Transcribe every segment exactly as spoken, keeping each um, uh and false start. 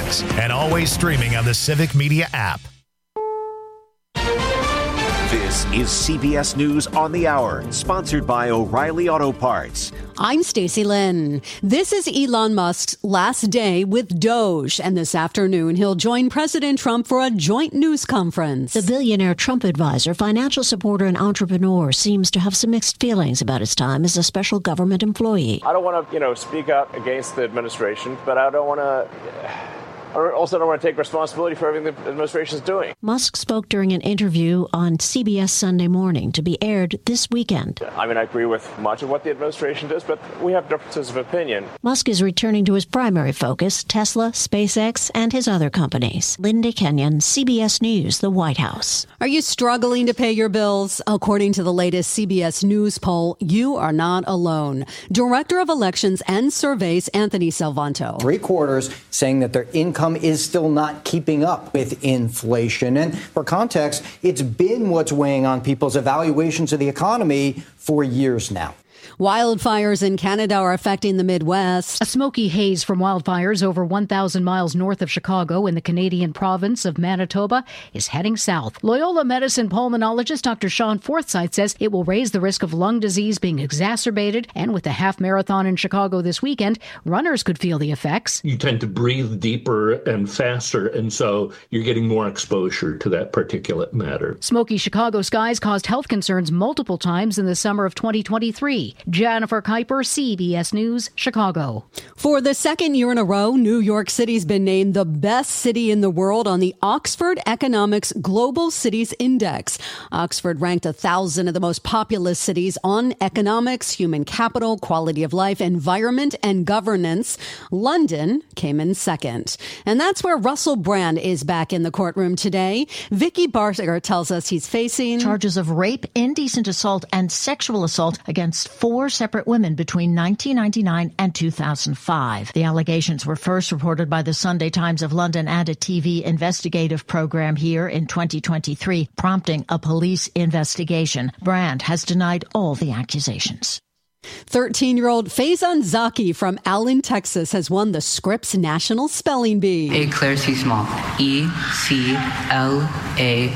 mornings and always streaming on the Civic Media app. This is C B S News on the Hour, sponsored by O'Reilly Auto Parts. I'm Stacey Lynn. This is Elon Musk's last day with Doge, and this afternoon he'll join President Trump for a joint news conference. The billionaire Trump advisor, financial supporter, and entrepreneur seems to have some mixed feelings about his time as a special government employee. I don't want to, you know, speak out against the administration, but I don't want to... I also don't want to take responsibility for everything the administration is doing. Musk spoke during an interview on C B S Sunday Morning to be aired this weekend. I mean, I agree with much of what the administration does, but we have differences of opinion. Musk is returning to his primary focus, Tesla, SpaceX, and his other companies. Linda Kenyon, C B S News, the White House. Are you struggling to pay your bills? According to the latest C B S News poll, you are not alone. Director of Elections and Surveys, Anthony Salvanto. Three quarters saying that their income is still not keeping up with inflation. And for context, it's been what's weighing on people's evaluations of the economy for years now. Wildfires in Canada are affecting the Midwest. A smoky haze from wildfires over one thousand miles north of Chicago in the Canadian province of Manitoba is heading south. Loyola Medicine pulmonologist Doctor Sean Forsyth says it will raise the risk of lung disease being exacerbated, and with the half marathon in Chicago this weekend, runners could feel the effects. You tend to breathe deeper and faster, and so you're getting more exposure to that particulate matter. Smoky Chicago skies caused health concerns multiple times in the summer of twenty twenty-three. Jennifer Kuiper, C B S News, Chicago. For the second year in a row, New York City's been named the best city in the world on the Oxford Economics Global Cities Index. Oxford ranked a thousand of the most populous cities on economics, human capital, quality of life, environment, and governance. London came in second. And that's where Russell Brand is back in the courtroom today. Vicky Barger tells us he's facing charges of rape, indecent assault, and sexual assault against four separate women between nineteen ninety-nine and two thousand five. The allegations were first reported by the Sunday Times of London and a T V investigative program here in twenty twenty-three, prompting a police investigation. Brand has denied all the accusations. thirteen-year-old Faison Zaki from Allen, Texas, has won the Scripps National Spelling Bee. Eclairci small. E C L A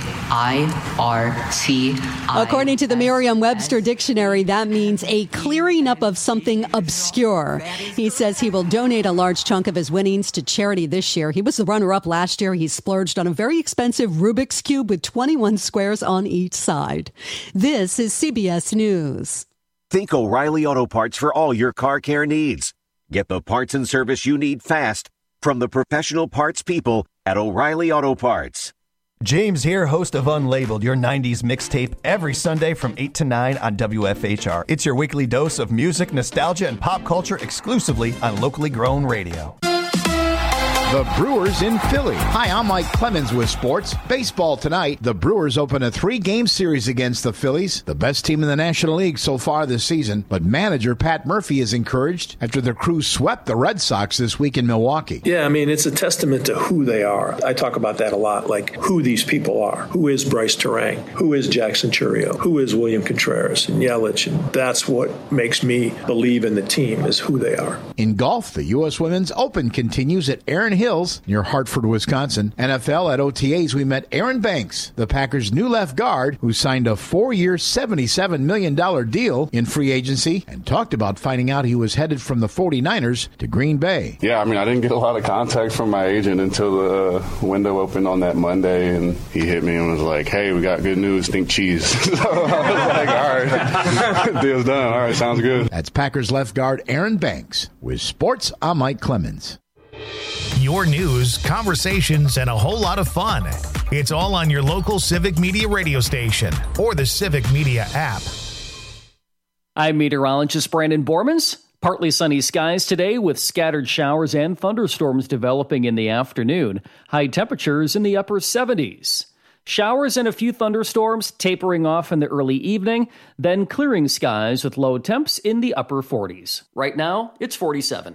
I R C I. According to the Merriam-Webster dictionary, that means a clearing up of something obscure. He says he will donate a large chunk of his winnings to charity this year. He was the runner-up last year. He splurged on a very expensive Rubik's Cube with twenty-one squares on each side. This is C B S News. Think O'Reilly Auto Parts for all your car care needs. Get the parts and service you need fast from the professional parts people at O'Reilly Auto Parts. James here, host of Unlabeled, your nineties mixtape, every Sunday from eight to nine on W F H R. It's your weekly dose of music, nostalgia, and pop culture exclusively on locally grown radio. The Brewers in Philly. Hi, I'm Mike Clemens with sports. Baseball tonight. The Brewers open a three-game series against the Phillies, the best team in the National League so far this season. But manager Pat Murphy is encouraged after the crew swept the Red Sox this week in Milwaukee. Yeah, I mean, it's a testament to who they are. I talk about that a lot, like who these people are. Who is Bryce Terang? Who is Jackson Churio? Who is William Contreras and Yelich? And that's what makes me believe in the team, is who they are. In golf, the U S Women's Open continues at Erin Hills near Hartford, Wisconsin. N F L at O T As, we met Aaron Banks, the Packers' new left guard, who signed a four-year, seventy-seven million dollars deal in free agency and talked about finding out he was headed from the forty-niners to Green Bay. Yeah, I mean, I didn't get a lot of contact from my agent until the uh, window opened on that Monday, and he hit me and was like, hey, we got good news, think cheese. So I was like, all right, deal's done. All right, sounds good. That's Packers left guard Aaron Banks. With sports, I'm Mike Clemens. Your news, conversations, and a whole lot of fun. It's all on your local Civic Media radio station or the Civic Media app. I'm meteorologist Brandon Bormans. Partly sunny skies today with scattered showers and thunderstorms developing in the afternoon. High temperatures in the upper seventies. Showers and a few thunderstorms tapering off in the early evening, then clearing skies with low temps in the upper forties. Right now, it's forty-seven.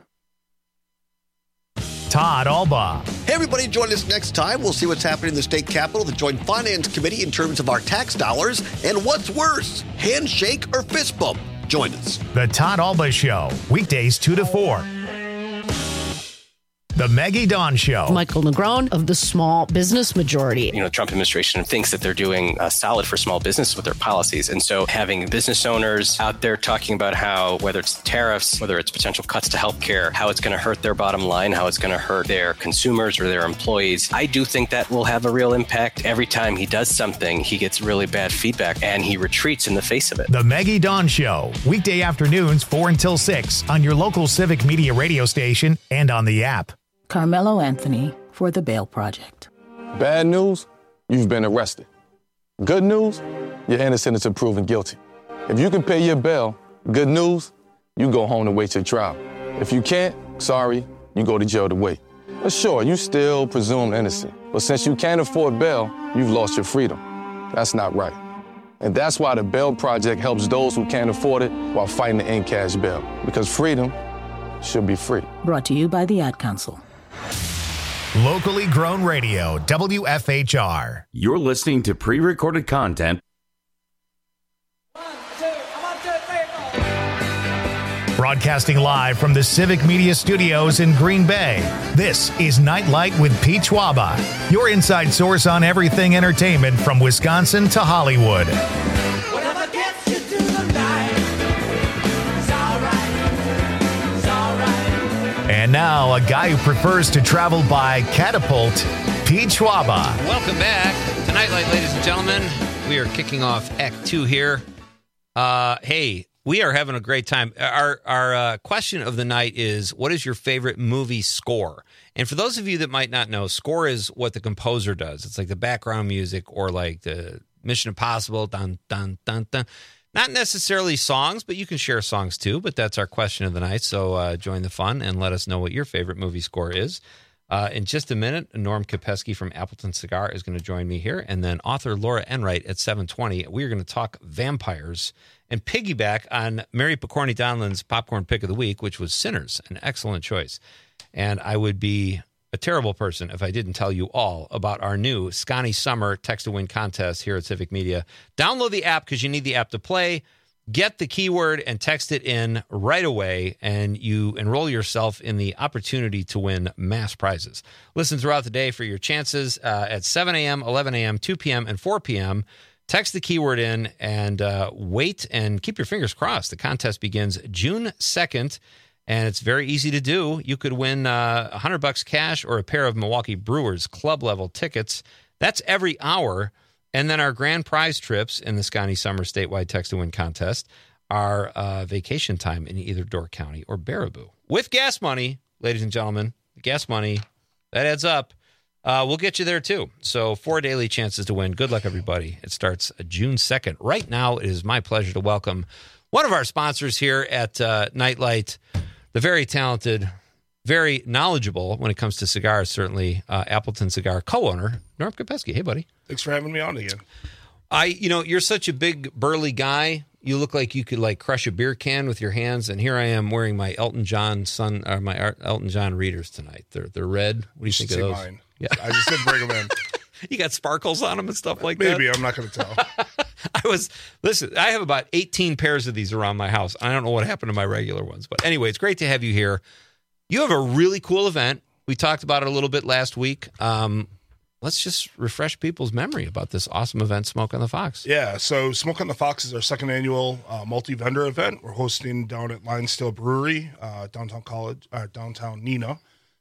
Todd Alba. Hey, everybody, join us next time. We'll see what's happening in the state capitol, the Joint Finance Committee in terms of our tax dollars, and what's worse, handshake or fist bump. Join us. The Todd Alba Show, weekdays two to four. The Maggie Dawn Show. Michael Negron of the Small Business Majority. You know, the Trump administration thinks that they're doing uh, solid for small business with their policies. And so having business owners out there talking about how, whether it's tariffs, whether it's potential cuts to healthcare, how it's going to hurt their bottom line, how it's going to hurt their consumers or their employees, I do think that will have a real impact. Every time he does something, he gets really bad feedback and he retreats in the face of it. The Maggie Dawn Show, weekday afternoons four until six on your local Civic Media radio station and on the app. Carmelo Anthony for the Bail Project. Bad news, you've been arrested. Good news, you're innocent until proven guilty. If you can pay your bail, good news, you go home to wait your trial. If you can't, sorry, you go to jail to wait. But sure, you still presumed innocent. But since you can't afford bail, you've lost your freedom. That's not right. And that's why the Bail Project helps those who can't afford it while fighting to end cash bail. Because freedom should be free. Brought to you by the Ad Council. Locally grown radio, W F H R. You're listening to pre-recorded content. Broadcasting live from the Civic Media Studios in Green Bay, this is Nightlight with Pete Schwaba, your inside source on everything entertainment from Wisconsin to Hollywood. Whatever gets you to the night, it's all right, it's all right. And now, a guy who prefers to travel by catapult, Pete Schwaba. Welcome back to Nightlight, ladies and gentlemen. We are kicking off Act Two here. Uh, hey, we are having a great time. Our our uh, question of the night is, what is your favorite movie score? And for those of you that might not know, score is what the composer does. It's like the background music or like the Mission Impossible, dun, dun, dun, dun. Not necessarily songs, but you can share songs too. But that's our question of the night. So uh, join the fun and let us know what your favorite movie score is. Uh, in just a minute, Norm Kopeski from Appleton Cigar is going to join me here. And then author Laura Enright at seven twenty. We're going to talk vampires and piggyback on Mary Picorni Donlan's popcorn pick of the week, which was Sinners, an excellent choice. And I would be a terrible person if I didn't tell you all about our new Scotty Summer Text to Win contest here at Civic Media. Download the app because you need the app to play. Get the keyword and text it in right away, and you enroll yourself in the opportunity to win mass prizes. Listen throughout the day for your chances uh, at seven a.m., eleven a.m., two p.m., and four p.m., Text the keyword in and uh, wait and keep your fingers crossed. The contest begins June second, and it's very easy to do. You could win uh, one hundred bucks cash or a pair of Milwaukee Brewers club-level tickets. That's every hour. And then our grand prize trips in the Scotty Summer Statewide Text to Win contest are uh, vacation time in either Door County or Baraboo. With gas money, ladies and gentlemen, gas money, that adds up. Uh, we'll get you there, too. So four daily chances to win. Good luck, everybody. It starts June second. Right now, it is my pleasure to welcome one of our sponsors here at uh, Nightlight, the very talented, very knowledgeable when it comes to cigars, certainly, uh, Appleton Cigar co-owner, Norm Kopeski. Hey, buddy. Thanks for having me on again. I, you know, you're such a big, burly guy. You look like you could, like, crush a beer can with your hands, and here I am wearing my Elton John son, or my Elton John readers tonight. They're they're red. What do you, you think of those? Mine. Yeah, I just didn't bring them in. You got sparkles on them and stuff like Maybe, that? Maybe, I'm not going to tell. I was, listen, I have about eighteen pairs of these around my house. I don't know what happened to my regular ones. But anyway, it's great to have you here. You have a really cool event. We talked about it a little bit last week. Um, let's just refresh people's memory about this awesome event, Smoke on the Fox. Yeah, so Smoke on the Fox is our second annual uh, multi-vendor event. We're hosting down at Lion Steel Brewery, uh, downtown college, uh, downtown Neenah.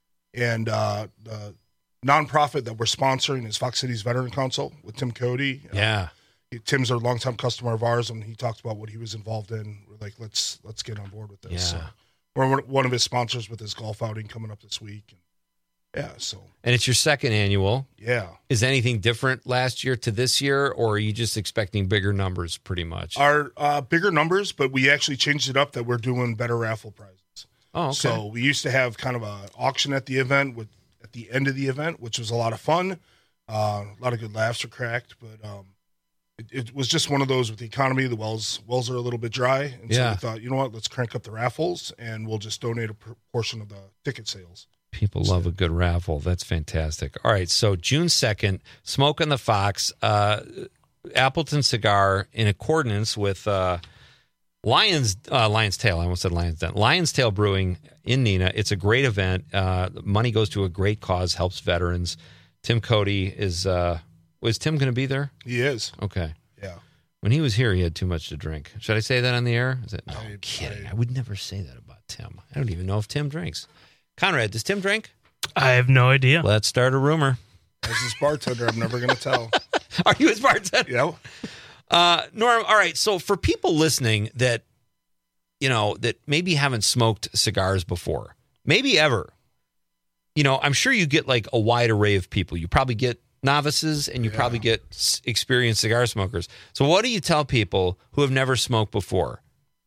And uh, the nonprofit that we're sponsoring is Fox Cities Veteran Council with Tim Cody. Yeah. Uh, Tim's a longtime customer of ours, and he talked about what he was involved in. We're like, let's let's get on board with this. Yeah. So we're one of his sponsors with his golf outing coming up this week. And yeah, so. And it's your second annual. Yeah. Is anything different last year to this year, or are you just expecting bigger numbers pretty much? Our uh, bigger numbers, but we actually changed it up that we're doing better raffle prizes. Oh, okay. So we used to have kind of an auction at the event with at the end of the event, which was a lot of fun. Uh, a lot of good laughs were cracked, but um, it, it was just one of those with the economy. The wells wells are a little bit dry, and Yeah. so we thought, you know what, let's crank up the raffles, and we'll just donate a portion of the ticket sales. People love a good raffle. That's fantastic. All right, so June second, Smoke on the Fox, uh, Appleton Cigar, in accordance with uh, Lions, uh, Lion's Tail. I almost said Lion's Den. Lion's Tail Brewing in Neenah. It's a great event. Uh, money goes to a great cause, helps veterans. Tim Cody is. Uh, was Tim going to be there? He is. Okay. Yeah. When he was here, he had too much to drink. Should I say that on the air? Is it? No, I, I'm kidding. I, I would never say that about Tim. I don't even know if Tim drinks. Conrad, does Tim drink? I have no idea. Let's start a rumor. As his bartender, I'm never going to tell. Are you his bartender? Yeah. Uh, Norm, all right. So for people listening that, you know, that maybe haven't smoked cigars before, maybe ever, you know, I'm sure you get like a wide array of people. You probably get novices and you Yeah. probably get s- experienced cigar smokers. So what do you tell people who have never smoked before?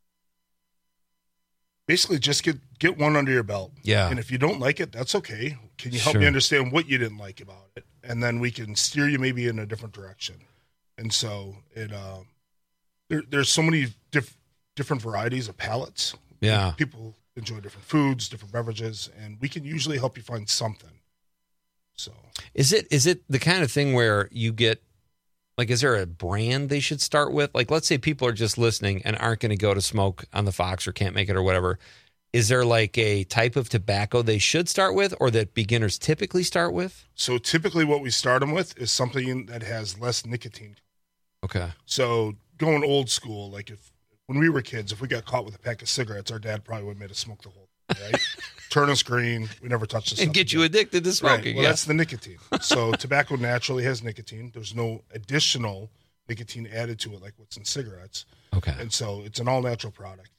Basically, just get get one under your belt. Yeah. And if you don't like it, that's okay. Can you help Sure. me understand what you didn't like about it? And then we can steer you maybe in a different direction. And so it um, there, there's so many diff, different varieties of palates. Yeah. People enjoy different foods, different beverages, and we can usually help you find something. So Is it is it the kind of thing where you get, like, is there a brand they should start with? Like, let's say people are just listening and aren't going to go to smoke on the Fox or can't make it or whatever. Is there like a type of tobacco they should start with or that beginners typically start with? So typically what we start them with is something that has less nicotine. Okay. So going old school, like if when we were kids, if we got caught with a pack of cigarettes, our dad probably would have made us smoke the whole thing, right? Turn us green. We never touched the And get you addicted to Right. smoking. Well, yeah. that's the nicotine. So tobacco naturally has nicotine. There's no additional nicotine added to it like what's in cigarettes. Okay. And so it's an all-natural product.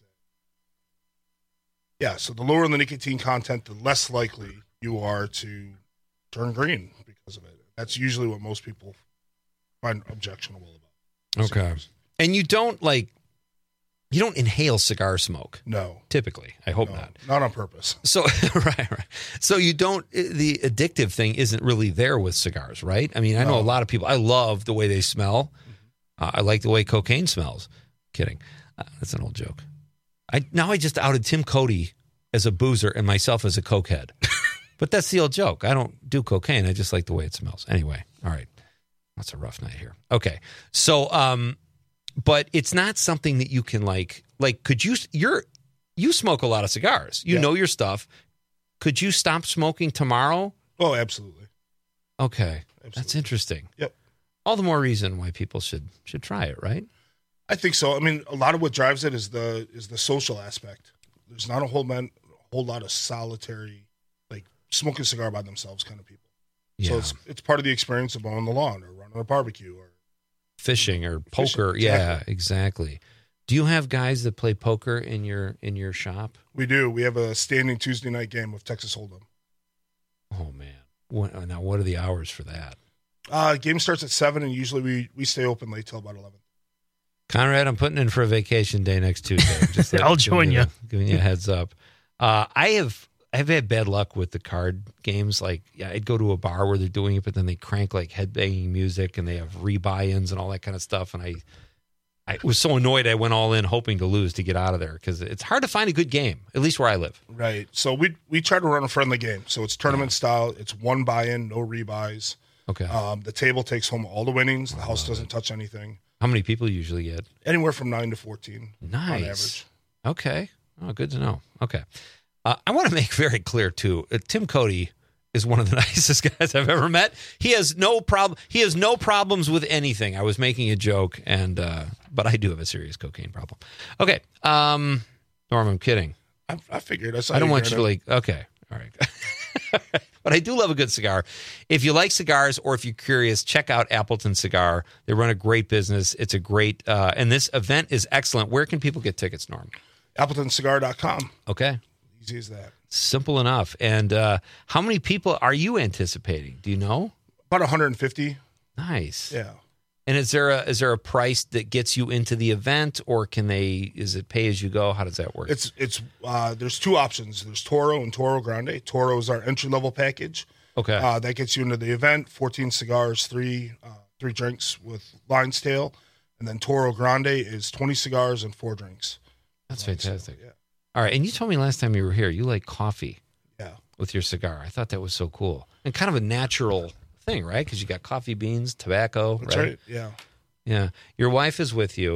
Yeah, so the lower the nicotine content, the less likely you are to turn green because of it. That's usually what most people find objectionable about. Okay. cigars. And you don't like, you don't inhale cigar smoke. No. Typically. I hope No, not. Not on purpose. So, right, right. So you don't, the addictive thing isn't really there with cigars, right? I mean, I know No. a lot of people, I love the way they smell. Uh, I like the way cocaine smells. Kidding. Uh, that's an old joke. I Now I just outed Tim Cody as a boozer and myself as a cokehead. But that's the old joke. I don't do cocaine. I just like the way it smells. Anyway, all right. That's a rough night here. Okay. So, um, but it's not something that you can like, like, could you, you're, you smoke a lot of cigars. You Yeah. know your stuff. Could you stop smoking tomorrow? Oh, absolutely. Okay. Absolutely. That's interesting. Yep. All the more reason why people should, should try it, right? I think so. I mean, a lot of what drives it is the is the social aspect. There's not a whole man, a whole lot of solitary, like smoking a cigar by themselves kind of people. So Yeah. it's it's part of the experience of mowing the lawn or running a barbecue or Fishing or Fishing, poker. exactly. Yeah, exactly. Do you have guys that play poker in your, in your shop? we do. We have a standing Tuesday night game of Texas Hold'em. Oh man. What, now what are the hours for that? Uh, game starts at seven, and usually we we stay open late till about eleven. Conrad, I'm putting in for a vacation day next Tuesday. Just I'll giving join you. you. a- Giving you a heads up. Uh, I have I've had bad luck with the card games. Like, yeah, I'd go to a bar where they're doing it, but then they crank like headbanging music and they have rebuy-ins and all that kind of stuff. And I, I was so annoyed I went all in hoping to lose to get out of there because it's hard to find a good game, at least where I live. Right. So we we try to run a friendly game. So it's tournament style. It's one buy-in, no rebuys. Okay. Um, the table takes home all the winnings. The house doesn't touch anything. How many people usually get? Anywhere from nine to fourteen. Nice. On average. Okay. Oh, good to know. Okay. Uh, I want to make very clear, too, uh, Tim Cody is one of the nicest guys I've ever met. He has no problem. He has no problems with anything. I was making a joke, and uh, but I do have a serious cocaine problem. Okay. Um, Norm, I'm kidding. I, I figured. I, saw I don't you want you to grinning. like, okay. All right. But I do love a good cigar. If you like cigars or if you're curious, check out Appleton Cigar. They run a great business. It's a great, uh, and this event is excellent. Where can people get tickets, Norm? Appleton Cigar dot com. Okay. Easy as that. Simple enough. And uh, how many people are you anticipating? Do you know? About one hundred fifty. Nice. Yeah. And is there a is there a price that gets you into the event, or can they? Is it pay as you go? How does that work? It's it's uh, there's two options. There's Toro and Toro Grande. Toro is our entry level package. Okay. Uh, that gets you into the event. fourteen cigars, three uh, three drinks with Lion's Tail, and then Toro Grande is twenty cigars and four drinks. That's Lion's Tail, fantastic. yeah. All right. And you told me last time you were here, you like coffee. Yeah. With your cigar. I thought that was so cool and kind of a natural thing, right? Because you got coffee beans, tobacco. That's right? right. Yeah. Yeah. Your wife is with you.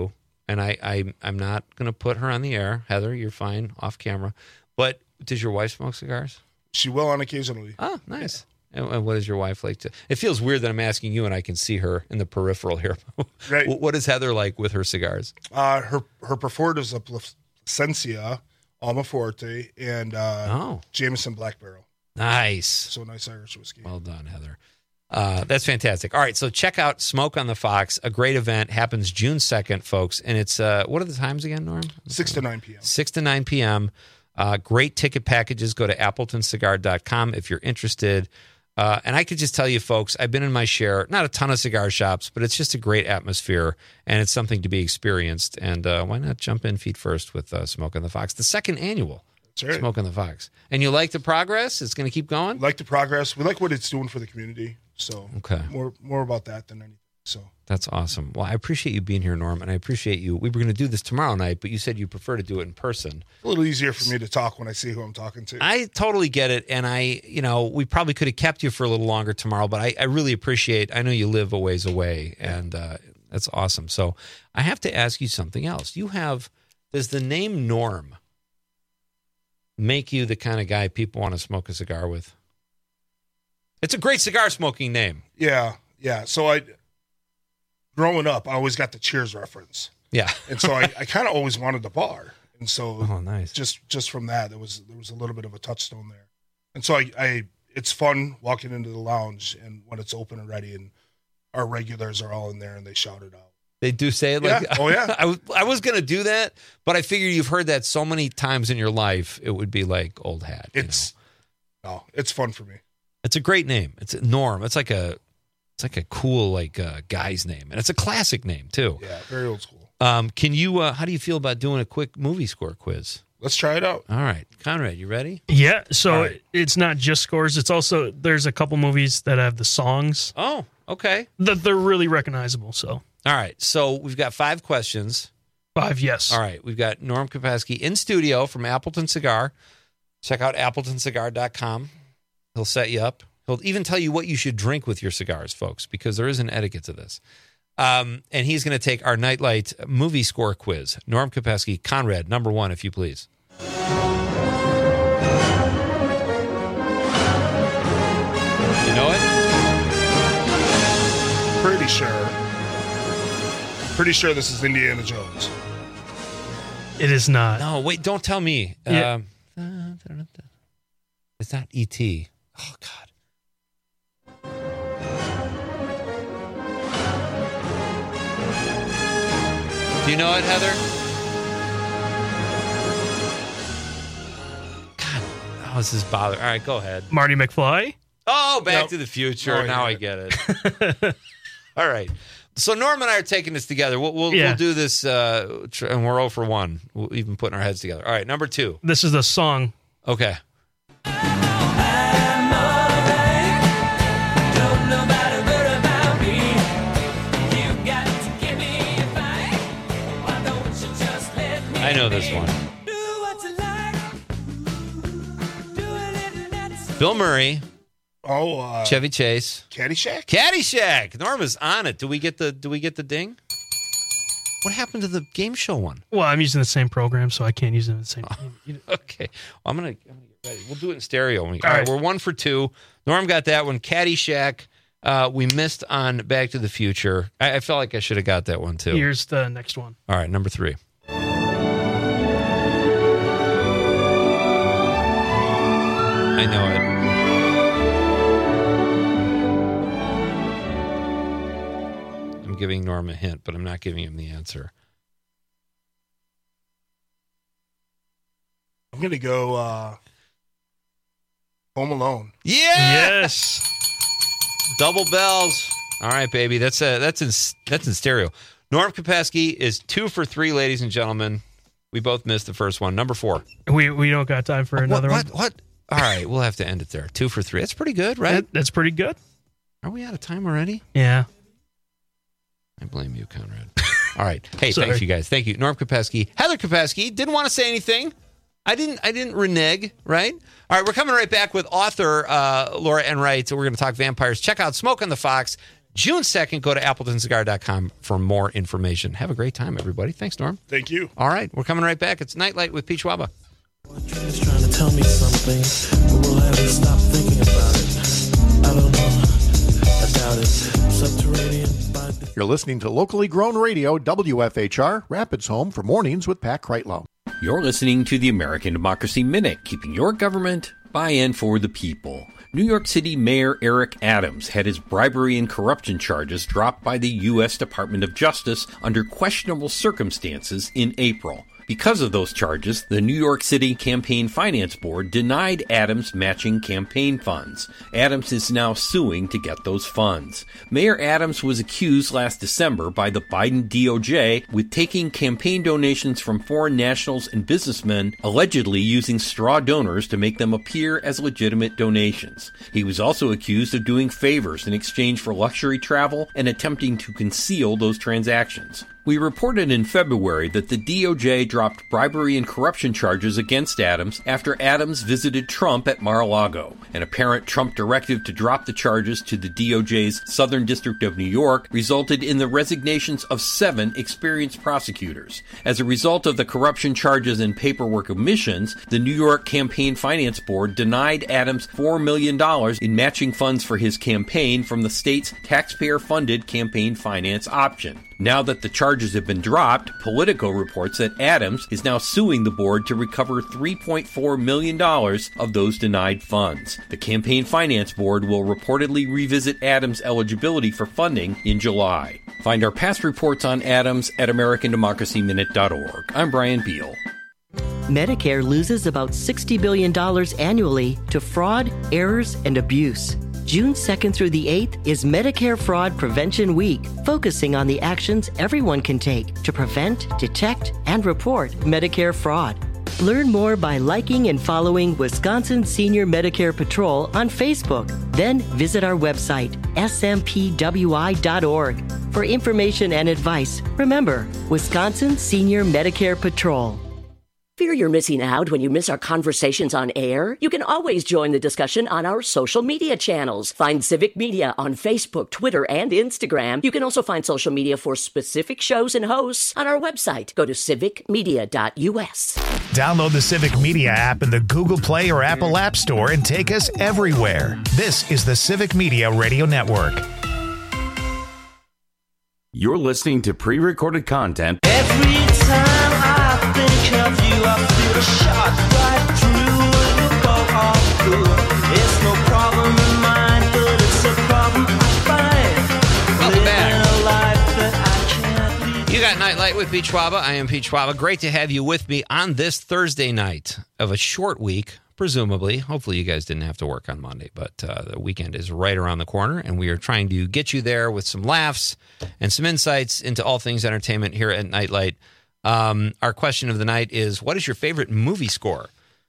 and I, I I'm not going to put her on the air. Heather, you're fine off camera. But does your wife smoke cigars? She will on occasionally. Oh, nice. And, and what does your wife like to? It feels weird that I'm asking you and I can see her in the peripheral here. Right. What is Heather like with her cigars? Uh, her her preferred is a Plasencia, Alma Forte, and uh, oh. Jameson Black Barrel. Nice. So nice Irish whiskey. Well done, Heather. Uh, that's fantastic. All right, so check out Smoke on the Fox, a great event. Happens June second, folks. And it's, uh, what are the times again, Norm? six to nine p.m. six to nine p.m. Uh, great ticket packages. Go to appleton cigar dot com if you're interested. Uh, and I could just tell you, folks, I've been in my share, not a ton of cigar shops, but it's just a great atmosphere, and it's something to be experienced. And uh, why not jump in feet first with uh, Smoke on the Fox, the second annual That's right. Smoke on the Fox. And you like the progress? It's going to keep going? We like the progress. We like what it's doing for the community. So okay. more more about that than anything. So that's awesome. Well, I appreciate you being here, Norm, and I appreciate you. We were going to do this tomorrow night, but you said you prefer to do it in person. A little easier for me to talk when I see who I'm talking to. I totally get it, and I, you know, we probably could have kept you for a little longer tomorrow, but I, I really appreciate. I know you live a ways away, and uh, that's awesome. So I have to ask you something else. You have does the name Norm make you the kind of guy people want to smoke a cigar with? It's a great cigar smoking name. Yeah, yeah. So I. Growing up, I always got the Cheers reference. Yeah. And so I, I kind of always wanted the bar. And so oh, nice. just just from that, there was there was a little bit of a touchstone there. And so I, I it's fun walking into the lounge and when it's open and ready and our regulars are all in there and they shout it out. They do say it like yeah. Oh, yeah. I, was, I was going to do that, but I figured you've heard that so many times in your life, it would be like old hat. It's, you know? no, it's fun for me. It's a great name. It's a Norm. It's like a, It's like a cool like uh, guy's name, and it's a classic name too. Yeah, very old school. Um, can you? Uh, how do you feel about doing a quick movie score quiz? Let's try it out. All right, Conrad, you ready? Yeah. So right. it's not just scores; it's also there's a couple movies that have the songs. Oh, okay. That they're really recognizable. So all right, so we've got five questions. Five, yes. All right, we've got Norm Kopecky in studio from Appleton Cigar. Check out appleton cigar dot com. He'll set you up. He'll even tell you what you should drink with your cigars, folks, because there is an etiquette to this. Um, and he's going to take our Nightlight movie score quiz. Norm Kopecky, Conrad, number one, if you please. You know it? Pretty sure. Pretty sure this is Indiana Jones. It is not. No, wait, don't tell me. Yeah. Um, it's not E T Oh, God. Do you know it, Heather? God, oh, this is bothering. All right, go ahead. Marty McFly? Oh, Back Nope. to the Future. Oh, I now I get it. All right. So Norm and I are taking this together. We'll we'll, Yeah. we'll do this, uh, tr- and we're zero for one. We'll even putting our heads together. All right, number two. This is the song. Okay. I know this one. Bill Murray. Oh, uh, Chevy Chase. Caddyshack? Caddyshack. Norm is on it. Do we get the do we get the ding? What happened to the game show one? Well, I'm using the same program, so I can't use it in the same. Okay. Well, I'm gonna, I'm gonna get ready. We'll do it in stereo. All right. right. We're one for two. Norm got that one. Caddyshack. Uh, we missed on Back to the Future. I, I felt like I should have got that one too. Here's the next one. All right, number three. I know it. I'm giving Norm a hint, but I'm not giving him the answer. I'm going to go uh, Home Alone. Yeah. Yes. Double bells. All right, baby. That's a, that's in that's in stereo. Norm Kopecky is two for three, ladies and gentlemen. We both missed the first one. Number four. We we don't got time for another what, one. What? What? All right, we'll have to end it there. Two for three. That's pretty good, right? That, that's pretty good. Are we out of time already? Yeah. I blame you, Conrad. All right. Hey, Sorry. thanks, you guys. Thank you. Norm Kopecky. Heather Kopecky. Didn't want to say anything. I didn't I didn't renege, right? All right, we're coming right back with author uh, Laura Enright. We're going to talk vampires. Check out Smoke on the Fox. June second, go to appleton cigar dot com for more information. Have a great time, everybody. Thanks, Norm. Thank you. All right, we're coming right back. It's Nightlight with Pete Schwaba. Is trying to tell me something, but we'll have to stop thinking about it. I don't know. I doubt it. Subterranean. You're listening to locally grown radio, W F H R, Rapids Home for Mornings with Pat Kreitlow. You're listening to the American Democracy Minute, keeping your government by and for the people. New York City Mayor Eric Adams had his bribery and corruption charges dropped by the U S Department of Justice under questionable circumstances in April. Because of those charges, the New York City Campaign Finance Board denied Adams matching campaign funds. Adams is now suing to get those funds. Mayor Adams was accused last December by the Biden D O J with taking campaign donations from foreign nationals and businessmen, allegedly using straw donors to make them appear as legitimate donations. He was also accused of doing favors in exchange for luxury travel and attempting to conceal those transactions. We reported in February that the D O J dropped bribery and corruption charges against Adams after Adams visited Trump at Mar-a-Lago. An apparent Trump directive to drop the charges to the D O J's Southern District of New York resulted in the resignations of seven experienced prosecutors. As a result of the corruption charges and paperwork omissions, the New York Campaign Finance Board denied Adams four million dollars in matching funds for his campaign from the state's taxpayer-funded campaign finance option. Now that the charges have been dropped, Politico reports that Adams is now suing the board to recover three point four million dollars of those denied funds. The Campaign Finance Board will reportedly revisit Adams' eligibility for funding in July. Find our past reports on Adams at american democracy minute dot org. I'm Brian Beal. Medicare loses about sixty billion dollars annually to fraud, errors, and abuse. June second through the eighth is Medicare Fraud Prevention Week, focusing on the actions everyone can take to prevent, detect, and report Medicare fraud. Learn more by liking and following Wisconsin Senior Medicare Patrol on Facebook. Then visit our website, S M P W I dot org. For information and advice, remember, Wisconsin Senior Medicare Patrol. Fear you're missing out when you miss our conversations on air? You can always join the discussion on our social media channels. Find Civic Media on Facebook, Twitter, and Instagram. You can also find social media for specific shows and hosts on our website. Go to civic media dot U S. Download the Civic Media app in the Google Play or Apple App Store and take us everywhere. This is the Civic Media Radio Network. You're listening to pre-recorded content. Every time I think of you, I feel a shot right through the ball of blue. It's no problem of mine, but it's a problem I find. Welcome back. A life that I can't leave. You got Nightlight with Pete Schwaba. I am Pete Schwaba. Great to have you with me on this Thursday night of a short week, presumably. Hopefully you guys didn't have to work on Monday, but uh, the weekend is right around the corner, and we are trying to get you there with some laughs and some insights into all things entertainment here at Nightlight. Um, our question of the night is, what is your favorite movie score?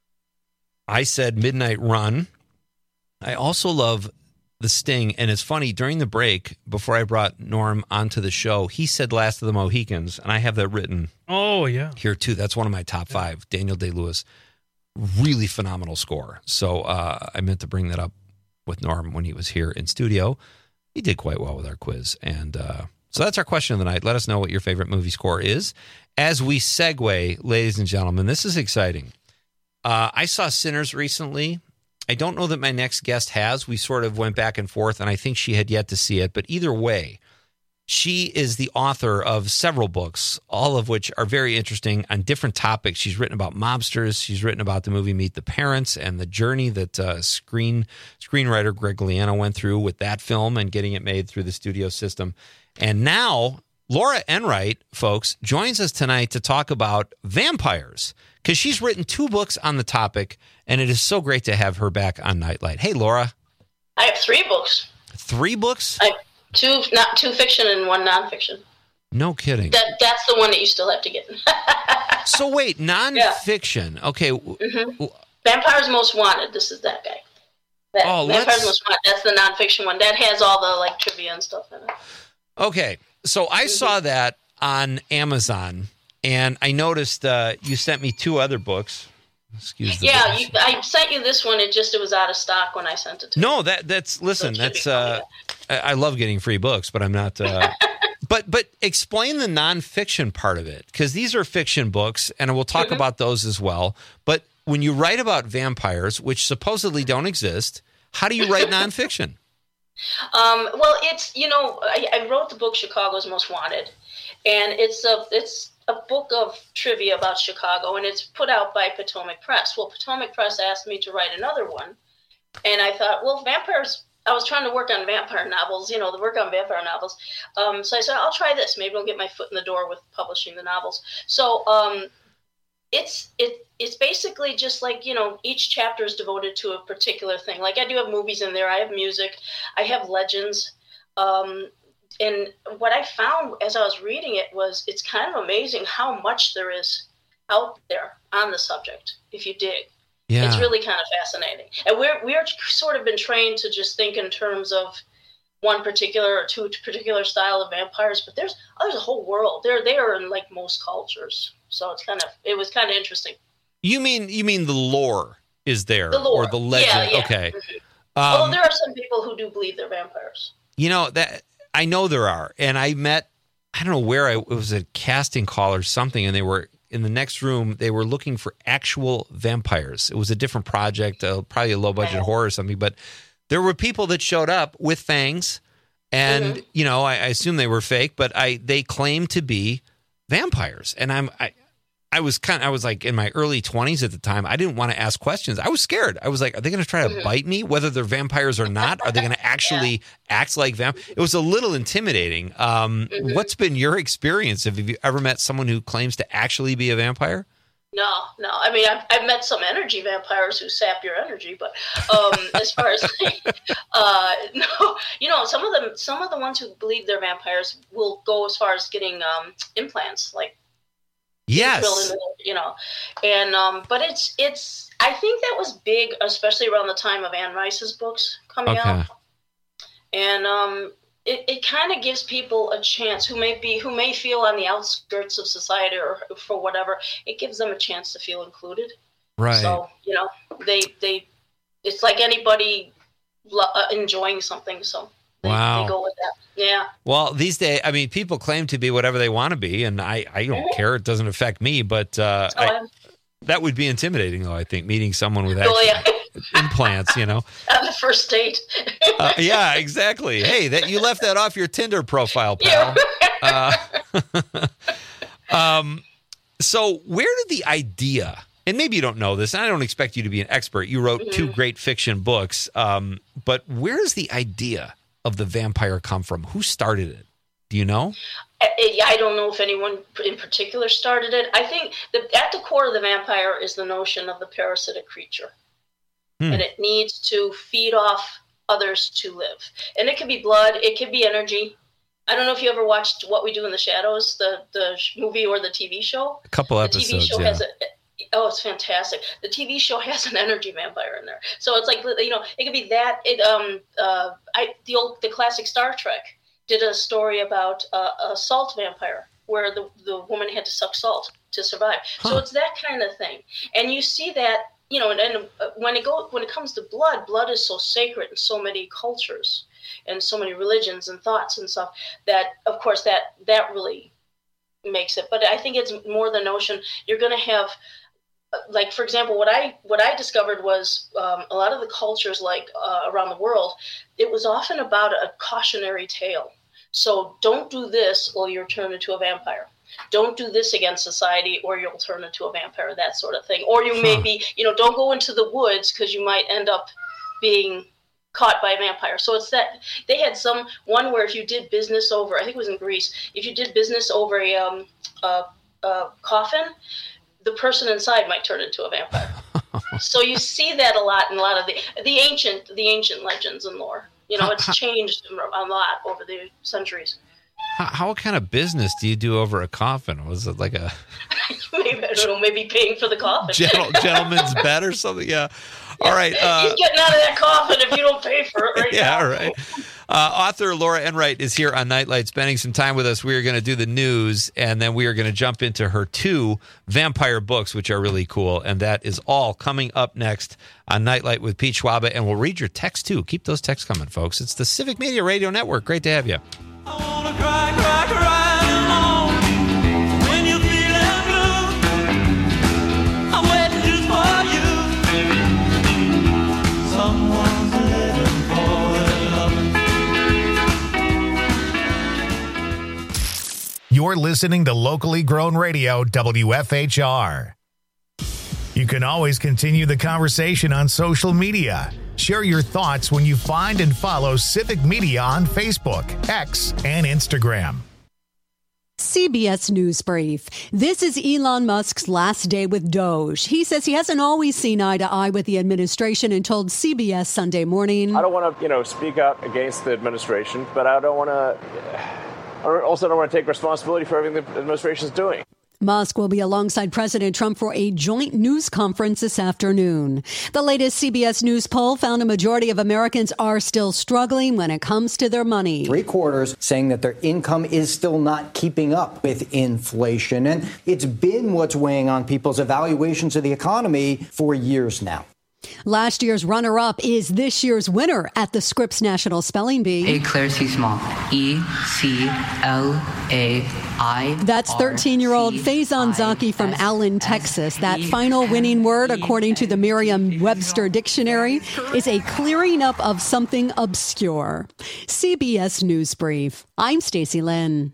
I said Midnight Run. I also love The Sting, and it's funny, during the break, before I brought Norm onto the show, he said Last of the Mohicans, and I have that written Oh, yeah. here too. That's one of my top five. Daniel Day-Lewis, really phenomenal score. So uh, I meant to bring that up with Norm when he was here in studio. He did quite well with our quiz, and uh, so that's our question of the night. Let us know what your favorite movie score is. As we segue, ladies and gentlemen, this is exciting. Uh, I saw Sinners recently. I don't know that my next guest has. We sort of went back and forth, and I think she had yet to see it. But either way, she is the author of several books, all of which are very interesting on different topics. She's written about mobsters. She's written about the movie Meet the Parents and the journey that uh, screen screenwriter Greg Gliano went through with that film and getting it made through the studio system. And now Laura Enright, folks, joins us tonight to talk about vampires, because she's written two books on the topic, and it is so great to have her back on Nightlight. Hey, Laura. I have three books. Three books? I have two, not two fiction and one nonfiction. No kidding. That that's the one that you still have to get. So wait, nonfiction. Yeah. Okay. Mm-hmm. Vampires Most Wanted. This is that guy. That, oh, Vampires let's... Most Wanted. That's the nonfiction one. That has all the like trivia and stuff in it. Okay. So I mm-hmm. saw that on Amazon, and I noticed uh, you sent me two other books. Excuse the Yeah, you, I sent you this one. It just it was out of stock when I sent it to you. No, that that's listen. That's uh, I I love getting free books, but I'm not. Uh, but but explain the nonfiction part of it, because these are fiction books, and we'll talk Mm-hmm. about those as well. But when you write about vampires, which supposedly don't exist, how do you write nonfiction? Um, well, it's you know I, I wrote the book Chicago's Most Wanted, and it's a it's a book of trivia about Chicago, and it's put out by Potomac Press. Well, Potomac Press asked me to write another one, and I thought, well, vampires. I was trying to work on vampire novels, you know, the work on vampire novels. Um, so I said, I'll try this. Maybe I'll get my foot in the door with publishing the novels. So um, it's it it's basically just like, you know, each chapter is devoted to a particular thing. Like I do have movies in there. I have music. I have legends. Um, and what I found as I was reading it was it's kind of amazing how much there is out there on the subject if you dig. Yeah. It's really kind of fascinating. And we're we're sort of been trained to just think in terms of one particular or two particular style of vampires, but there's oh, there's a whole world. They're they are in like most cultures. So it's kind of it was kind of interesting. You mean you mean the lore is there, The lore. or the legend? Yeah, yeah. Okay. Mhm. Um, well, there are some people who do believe they're vampires. You know that I know there are, and I met. I don't know where I it was a casting call or something, and they were in the next room. They were looking for actual vampires. It was a different project, uh, probably a low budget horror or something. But there were people that showed up with fangs, and Mm-hmm. you know, I, I assume they were fake, but I they claimed to be vampires, and I'm I. I was kind of, I was like in my early twenties at the time. I didn't want to ask questions. I was scared. I was like, are they going to try to Mm-hmm. bite me, whether they're vampires or not? Are they going to actually act like vampires? It was a little intimidating. Um, Mm-hmm. What's been your experience? Have you ever met someone who claims to actually be a vampire? No, no. I mean, I've, I've met some energy vampires who sap your energy, but um, as far as uh, no, you know, some of them, some of the ones who believe they're vampires will go as far as getting um, implants, like. Yes. Drilled into the- you know, and um, but it's it's. I think that was big, especially around the time of Anne Rice's books coming Okay. out, and um, it, it kind of gives people a chance who may be who may feel on the outskirts of society or for whatever. It gives them a chance to feel included. Right. So you know, they they, it's like anybody lo- uh, enjoying something. So they, Wow. they go with that. Yeah. Well, these days, I mean, people claim to be whatever they want to be, and I, I don't care. It doesn't affect me, but uh, Oh, I, I'm- that would be intimidating, though, I think, meeting someone with Oh, actual yeah. implants, you know? On the first date. Uh, yeah, exactly. Hey, that you left that off your Tinder profile, pal. Uh, um, so where did the idea, and maybe you don't know this, and I don't expect you to be an expert. You wrote two great fiction books, um, but where does the idea of the vampire come from? Who started it? Do you know? I, I don't know if anyone in particular started it. I think that at the core of the vampire is the notion of the parasitic creature. Hmm. And it needs to feed off others to live. And it could be blood, it could be energy. I don't know if you ever watched What We Do in the Shadows, the, the movie or the T V show. A couple The episodes, T V show yeah. has a, oh, it's fantastic. The T V show has an energy vampire in there. So it's like, you know, it could be that. It um uh I the old the classic Star Trek did a story about uh, a salt vampire where the the woman had to suck salt to survive. So Huh. it's that kind of thing. And you see that, you know, and, and uh, when it go when it comes to blood, blood is so sacred in so many cultures and so many religions and thoughts and stuff that, of course, that that really makes it. But I think it's more the notion you're going to have, like, for example, what I what I discovered was um, a lot of the cultures, like uh, around the world, it was often about a cautionary tale. So don't do this or you'll turn into a vampire. Don't do this against society or you'll turn into a vampire, that sort of thing. Or you may Huh. be, you know, don't go into the woods because you might end up being caught by a vampire. So it's that they had some one where if you did business over, I think it was in Greece, if you did business over a, um, a, a coffin, the person inside might turn into a vampire. So you see that a lot in a lot of the the ancient the ancient legends and lore. You know, it's changed a lot over the centuries. How, how kind of business do you do over a coffin? Was it like a Maybe I don't know, maybe paying for the coffin. gentle, gentleman's bet or something? Yeah. All right. Uh, He's getting out of that coffin if you don't pay for it right yeah, now. right. Uh, author Laura Enright is here on Nightlight, spending some time with us. We are going to do the news, and then we are going to jump into her two vampire books, which are really cool. And that is all coming up next on Nightlight with Pete Schwaba. And we'll read your texts, too. Keep those texts coming, folks. It's the Civic Media Radio Network. Great to have you. I wanna cry, cry, cry alone when you're feeling blue. I'm waiting just for you. Someone's living for love. You're listening to locally grown radio, W F H R. You can always continue the conversation on social media. Share your thoughts when you find and follow Civic Media on Facebook, X, and Instagram. C B S News Brief. This is Elon Musk's last day with Doge. He says he hasn't always seen eye to eye with the administration and told C B S Sunday Morning. I don't want to, you know, speak out against the administration, but I don't want to, I also don't want to take responsibility for everything the administration is doing. Musk will be alongside President Trump for a joint news conference this afternoon. The latest C B S News poll found a majority of Americans are still struggling when it comes to their money. Three quarters saying that their income is still not keeping up with inflation. And it's been what's weighing on people's evaluations of the economy for years now. Last year's runner-up is this year's winner at the Scripps National Spelling Bee. Eclaircy small. E C L A I. That's thirteen-year-old Faison Zaki from Allen, Texas. That final winning word, according to the Merriam-Webster Dictionary, is a clearing up of something obscure. C B S News Brief. I'm Stacey Lynn.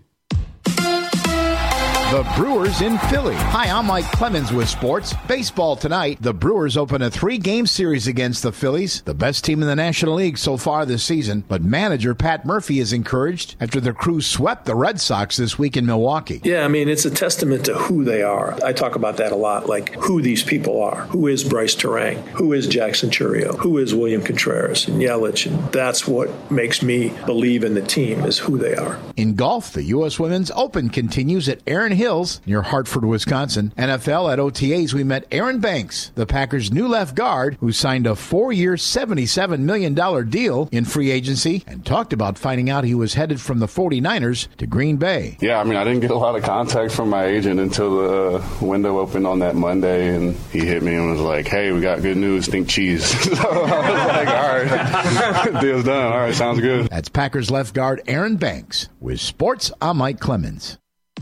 The Brewers in Philly. Hi, I'm Mike Clemens with sports. Baseball tonight. The Brewers open a three-game series against the Phillies, the best team in the National League so far this season. But manager Pat Murphy is encouraged after the crew swept the Red Sox this week in Milwaukee. Yeah, I mean, it's a testament to who they are. I talk about that a lot, like who these people are. Who is Bryce Terang? Who is Jackson Churio? Who is William Contreras and Yelich? And that's what makes me believe in the team, is who they are. In golf, the U S Women's Open continues at Erin Hills near Hartford, Wisconsin. N F L at O T As, we met Aaron Banks, the Packers' new left guard, who signed a four-year, seventy-seven million dollars deal in free agency and talked about finding out he was headed from the forty-niners to Green Bay. Yeah, I mean, I didn't get a lot of contact from my agent until the uh, window opened on that Monday, and he hit me and was like, hey, we got good news, think cheese. So I was like, all right, deal's done. All right, sounds good. That's Packers left guard Aaron Banks. With sports, I'm Mike Clemens.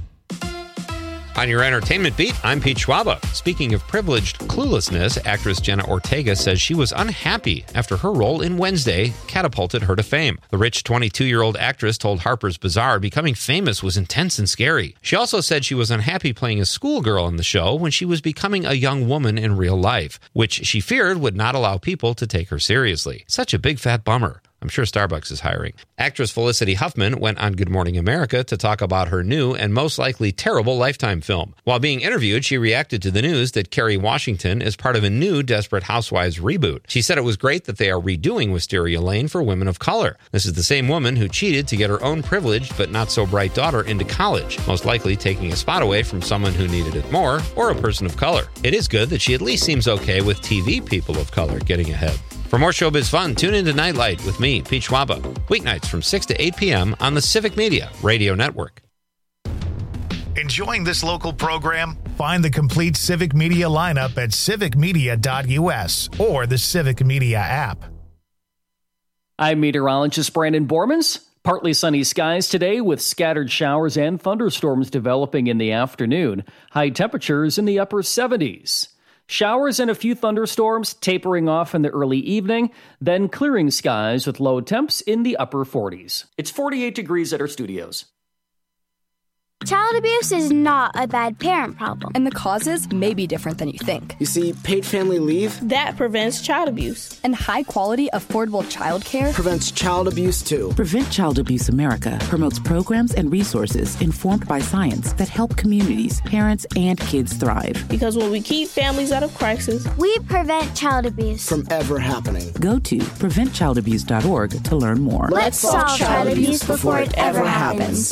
On your entertainment beat, I'm Pete Schwaba. Speaking of privileged cluelessness, actress Jenna Ortega says she was unhappy after her role in Wednesday catapulted her to fame. The rich twenty-two-year-old actress told Harper's Bazaar becoming famous was intense and scary. She also said she was unhappy playing a schoolgirl in the show when she was becoming a young woman in real life, which she feared would not allow people to take her seriously. Such a big fat bummer. I'm sure Starbucks is hiring. Actress Felicity Huffman went on Good Morning America to talk about her new and most likely terrible Lifetime film. While being interviewed, she reacted to the news that Kerry Washington is part of a new Desperate Housewives reboot. She said it was great that they are redoing Wisteria Lane for women of color. This is the same woman who cheated to get her own privileged but not so bright daughter into college, most likely taking a spot away from someone who needed it more, or a person of color. It is good that she at least seems okay with T V people of color getting ahead. For more showbiz fun, tune into Nightlight with me, Pete Schwaba, weeknights from six to eight p.m. on the Civic Media Radio Network. Enjoying this local program? Find the complete Civic Media lineup at civic media dot u s or the Civic Media app. I'm meteorologist Brandon Bormans. Partly sunny skies today with scattered showers and thunderstorms developing in the afternoon. High temperatures in the upper seventies. Showers and a few thunderstorms tapering off in the early evening, then clearing skies with low temps in the upper forties. It's forty-eight degrees at our studios. Child abuse is not a bad parent problem. And the causes may be different than you think. You see, paid family leave that prevents child abuse. And high-quality, affordable child care prevents child abuse, too. Prevent Child Abuse America promotes programs and resources informed by science that help communities, parents, and kids thrive. Because when we keep families out of crisis, we prevent child abuse from ever happening. Go to prevent child abuse dot org to learn more. Let's solve child abuse before it ever happens.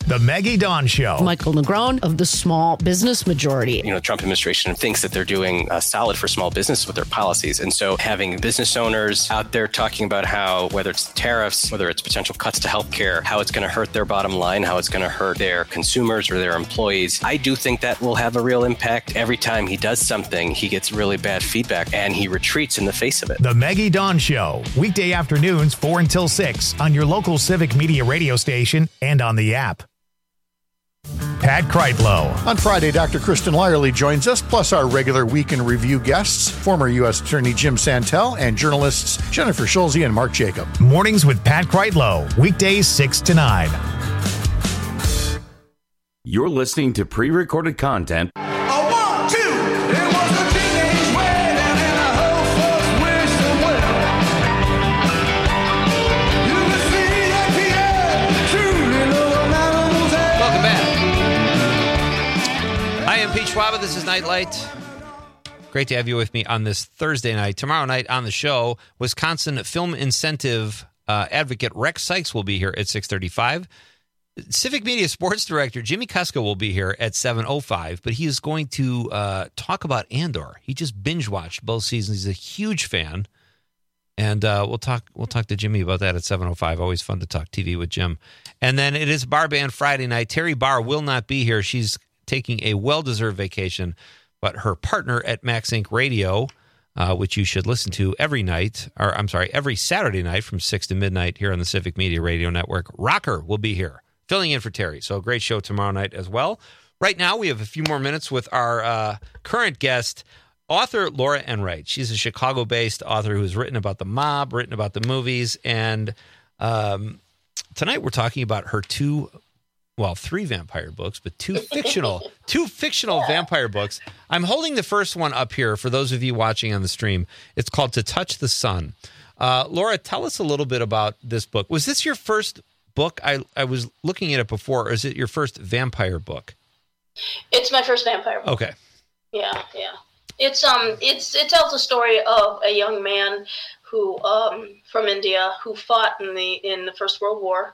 The Maggie Dawn Show. Michael Negron of the Small Business Majority. You know, the Trump administration thinks that they're doing uh, solid for small business with their policies. And so having business owners out there talking about how, whether it's tariffs, whether it's potential cuts to healthcare, how it's going to hurt their bottom line, how it's going to hurt their consumers or their employees, I do think that will have a real impact. Every time he does something, he gets really bad feedback and he retreats in the face of it. The Maggie Dawn Show, weekday afternoons four until six on your local Civic Media radio station and on the app. Pat Kreitlow. On Friday, Doctor Kristen Lyerly joins us, plus our regular Week in Review guests, former U S Attorney Jim Santel and journalists Jennifer Schulze and Mark Jacob. Mornings with Pat Kreitlow, weekdays six to nine. You're listening to pre-recorded content. Schwaba, this is Nightlight. Great to have you with me on this Thursday night. Tomorrow night on the show, Wisconsin Film Incentive uh, advocate Rex Sykes will be here at six thirty-five. Civic Media Sports Director Jimmy Kuska will be here at seven oh five, but he is going to uh, talk about Andor. He just binge-watched both seasons. He's a huge fan, and uh, we'll talk We'll talk to Jimmy about that at seven oh five. Always fun to talk T V with Jim. And then it is Bar Band Friday night. Terry Barr will not be here. She's taking a well-deserved vacation, but her partner at Max Inc Radio, uh, which you should listen to every night, or I'm sorry, every Saturday night from six to midnight here on the Civic Media Radio Network, Rocker will be here, filling in for Terry. So a great show tomorrow night as well. Right now, we have a few more minutes with our uh, current guest, author Laura Enright. She's a Chicago-based author who's written about the mob, written about the movies, and um, tonight we're talking about her two Well, three vampire books, but two fictional, two fictional vampire books. I'm holding the first one up here for those of you watching on the stream. It's called To Touch the Sun. Uh, Laura, tell us a little bit about this book. Was this your first book? I, I was looking at it before, or is it your first vampire book? It's my first vampire book. Okay. Yeah, yeah. It's um, it's it tells the story of a young man who um from India who fought in the in the First World War,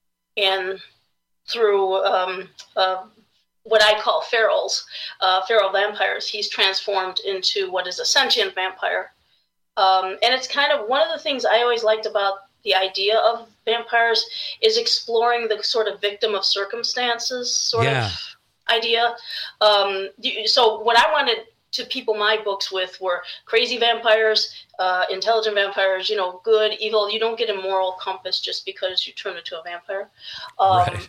and through um, uh, what I call ferals, uh, feral vampires, he's transformed into what is a sentient vampire. Um, and it's kind of one of the things I always liked about the idea of vampires is exploring the sort of victim of circumstances sort yeah. of idea. Um, so what I wanted to people my books with were crazy vampires, uh, intelligent vampires, you know, good, evil. You don't get a moral compass just because you turn into a vampire. Um, right.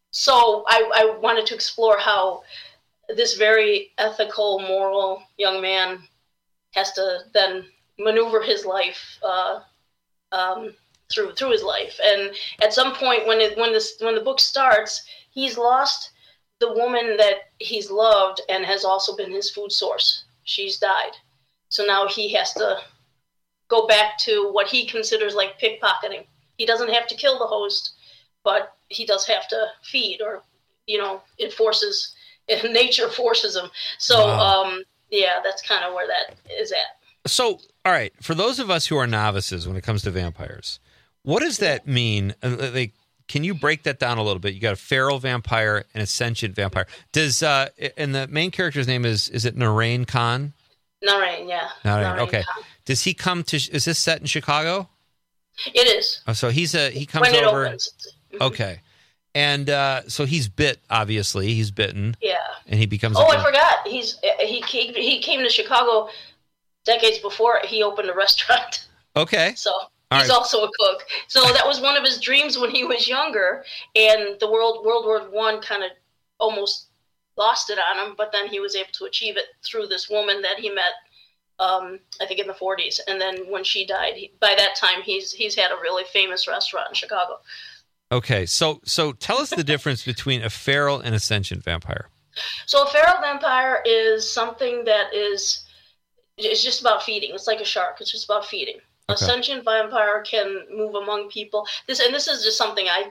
So I, I wanted to explore how this very ethical, moral young man has to then maneuver his life uh, um, through through his life. And at some point, when it, when this when the book starts, he's lost the woman that he's loved and has also been his food source. She's died. So now he has to go back to what he considers like pickpocketing. He doesn't have to kill the host, but he does have to feed, or, you know, it forces, nature forces him. So, wow. um, yeah, that's kind of where that is at. So, all right, for those of us who are novices when it comes to vampires, what does that mean? Like, can you break that down a little bit? You got a feral vampire and a sentient vampire. Does, uh, and the main character's name is, is it Narain Khan? Narain, yeah. Narain, okay. Khan. Does he come to, is this set in Chicago? It is. Oh, so he's a, he comes when it over. Opens. Okay. And uh, so he's bit, obviously. He's bitten. Yeah. And he becomes... Oh, like I a, forgot. He's he came, he came to Chicago decades before he opened a restaurant. Okay. So All he's right. also a cook. So that was one of his dreams when he was younger. And the World World War One kind of almost lost it on him. But then he was able to achieve it through this woman that he met, um, I think, in the forties. And then when she died, he, by that time, he's he's had a really famous restaurant in Chicago. Okay, so so tell us the difference between a feral and a sentient vampire. So a feral vampire is something that is it's just about feeding. It's like a shark. It's just about feeding. Okay. A sentient vampire can move among people. This and this is just something I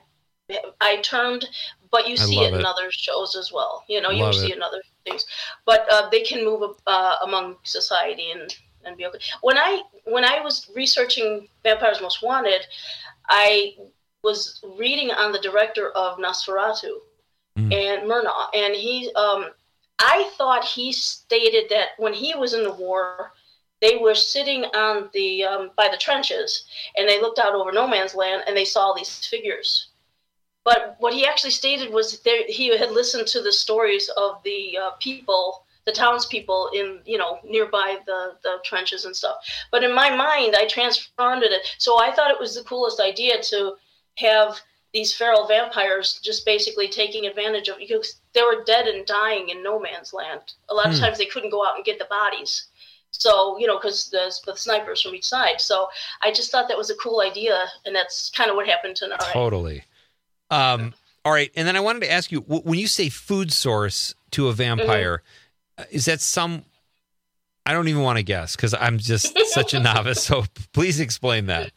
I termed, but you see it, it in other shows as well. You know, you see it in other things. But uh, they can move uh, among society and, and be okay. When I when I was researching Vampires Most Wanted, I was reading on the director of Nosferatu, mm. and Murnau, and he, um, I thought he stated that when he was in the war, they were sitting on the um, by the trenches, and they looked out over no man's land, and they saw these figures. But what he actually stated was there, he had listened to the stories of the uh, people, the townspeople in, you know, nearby the, the trenches and stuff. But in my mind, I transformed it. So I thought it was the coolest idea to have these feral vampires just basically taking advantage of, because they were dead and dying in no man's land. A lot of Hmm. times they couldn't go out and get the bodies. So, you know, because the, the snipers from each side. So I just thought that was a cool idea. And that's kind of what happened tonight. Totally. Um, all right. And then I wanted to ask you, w- when you say food source to a vampire, Mm-hmm. is that some, I don't even want to guess because I'm just such a novice. So please explain that.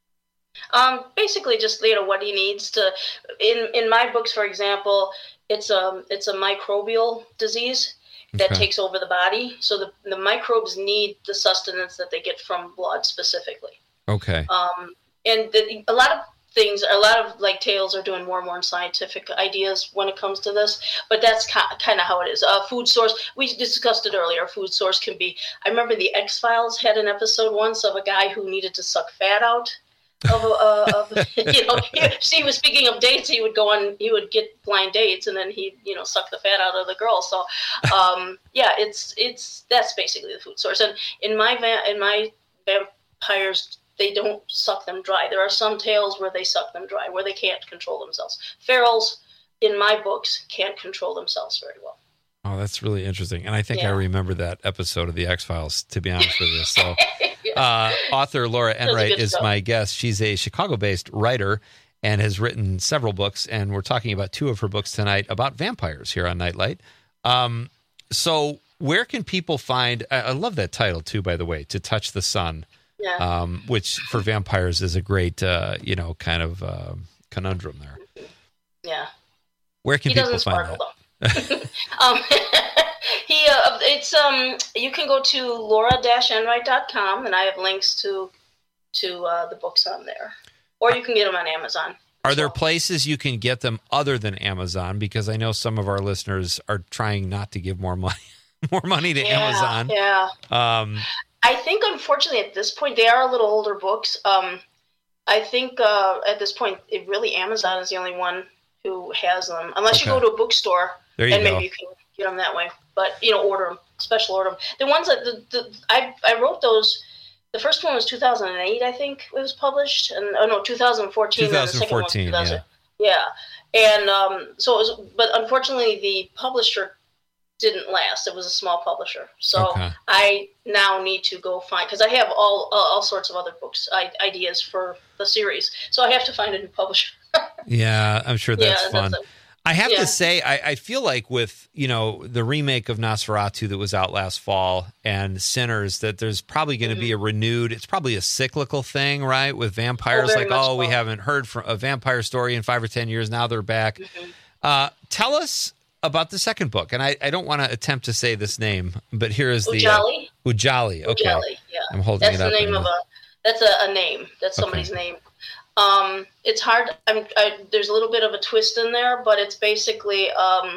Um, basically, just you know what he needs to. In in my books, for example, it's a it's a microbial disease that Okay. takes over the body. So the the microbes need the sustenance that they get from blood specifically. Okay. Um, and the, a lot of things, a lot of like tales are doing more and more scientific ideas when it comes to this. But that's ki- kind of how it is. Uh, food source. We discussed it earlier. Food source can be. I remember the X-Files had an episode once of a guy who needed to suck fat out. Of, uh, of you know, he, see, he was speaking of dates. He would go on, he would get blind dates, and then he'd you know suck the fat out of the girl. So, um, yeah, it's it's that's basically the food source. And in my va- in my vampires, they don't suck them dry. There are some tales where they suck them dry, where they can't control themselves. Ferals, in my books, can't control themselves very well. Oh, that's really interesting. And I think I Yeah. remember that episode of the X-Files, to be honest with you. So uh, author Laura That was Enright good is stuff. my guest. She's a Chicago-based writer and has written several books. And we're talking about two of her books tonight about vampires here on Nightlight. Um, so where can people find, I, I love that title too, by the way, To Touch the Sun, Yeah. um, which for vampires is a great, uh, you know, kind of uh, conundrum there. Yeah. Where can He people doesn't find sparkle, that? Um, he, uh, it's um, you can go to laura dash enright dot com, and I have links to to uh, the books on there, or you can get them on Amazon. Are there places you can get them other than Amazon? Because I know some of our listeners are trying not to give more money, more money to Yeah, Amazon. yeah. Um, I think, unfortunately, at this point, they are a little older books. Um, I think uh, at this point, it really Amazon is the only one who has them, unless you Okay. go to a bookstore, There you and go. maybe you can get them that way. But you know, order them, special order them. The ones that the, the I I wrote those. The first one was two thousand eight, I think it was published, and oh no, two thousand fourteen. And the second one was twenty fourteen, two thousand. Yeah, and um, so it was, but unfortunately, the publisher didn't last. It was a small publisher, so Okay. I now need to go find, because I have all uh, all sorts of other books I, ideas for the series, so I have to find a new publisher. yeah, I'm sure that's Yeah, fun. that's a- I have yeah. to say, I, I feel like with, you know, the remake of Nosferatu that was out last fall and Sinners, that there's probably going to be a renewed, it's probably a cyclical thing, right? With vampires, very like, much oh, we so. haven't heard from a vampire story in five or ten years. Now they're back. Uh, tell us about the second book. And I, I don't want to attempt to say this name, but here is the Ujali? Uh, Ujali. Okay. Ujali, yeah. I'm holding That's it the up. name and- of a. That's a, a name. That's somebody's name. Um, it's hard. I'm, I, there's a little bit of a twist in there, but it's basically um,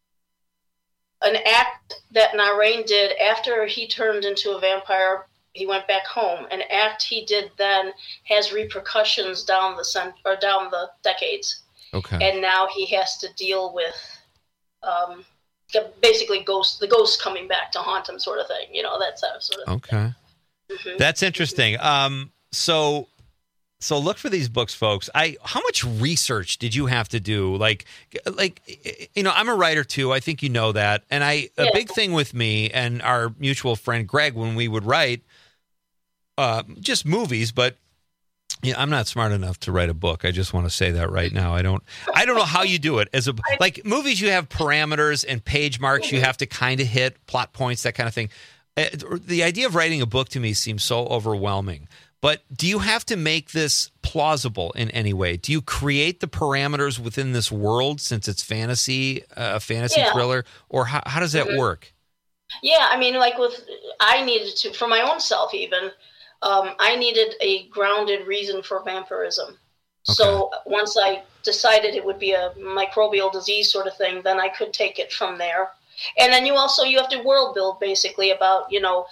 an act that Narain did after he turned into a vampire. He went back home. An act he did then has repercussions down the cent- or down the decades, Okay. and now he has to deal with um, basically ghosts, the ghosts coming back to haunt him, sort of thing. You know, that sort of. Okay. Mhm. That's interesting. Um, so, so look for these books, folks. I, how much research did you have to do? Like, like, you know, I'm a writer too. I think you know that. And I, a Yeah. big thing with me and our mutual friend Greg, when we would write, uh, just movies, but yeah, I'm not smart enough to write a book. I just want to say that right now. I don't, I don't know how you do it as a, like movies, you have parameters and page marks you have to kind of hit, plot points, that kind of thing. Uh, The idea of writing a book to me seems so overwhelming. But do you have to make this plausible in any way? Do you create the parameters within this world since it's fantasy, uh, a fantasy Yeah. thriller, or how, how does that Mhm. work? Yeah, I mean, like with, I needed to, for my own self even, um, I needed a grounded reason for vampirism So once I decided it would be a microbial disease sort of thing, then I could take it from there. And then you also, you have to world build basically about, you know,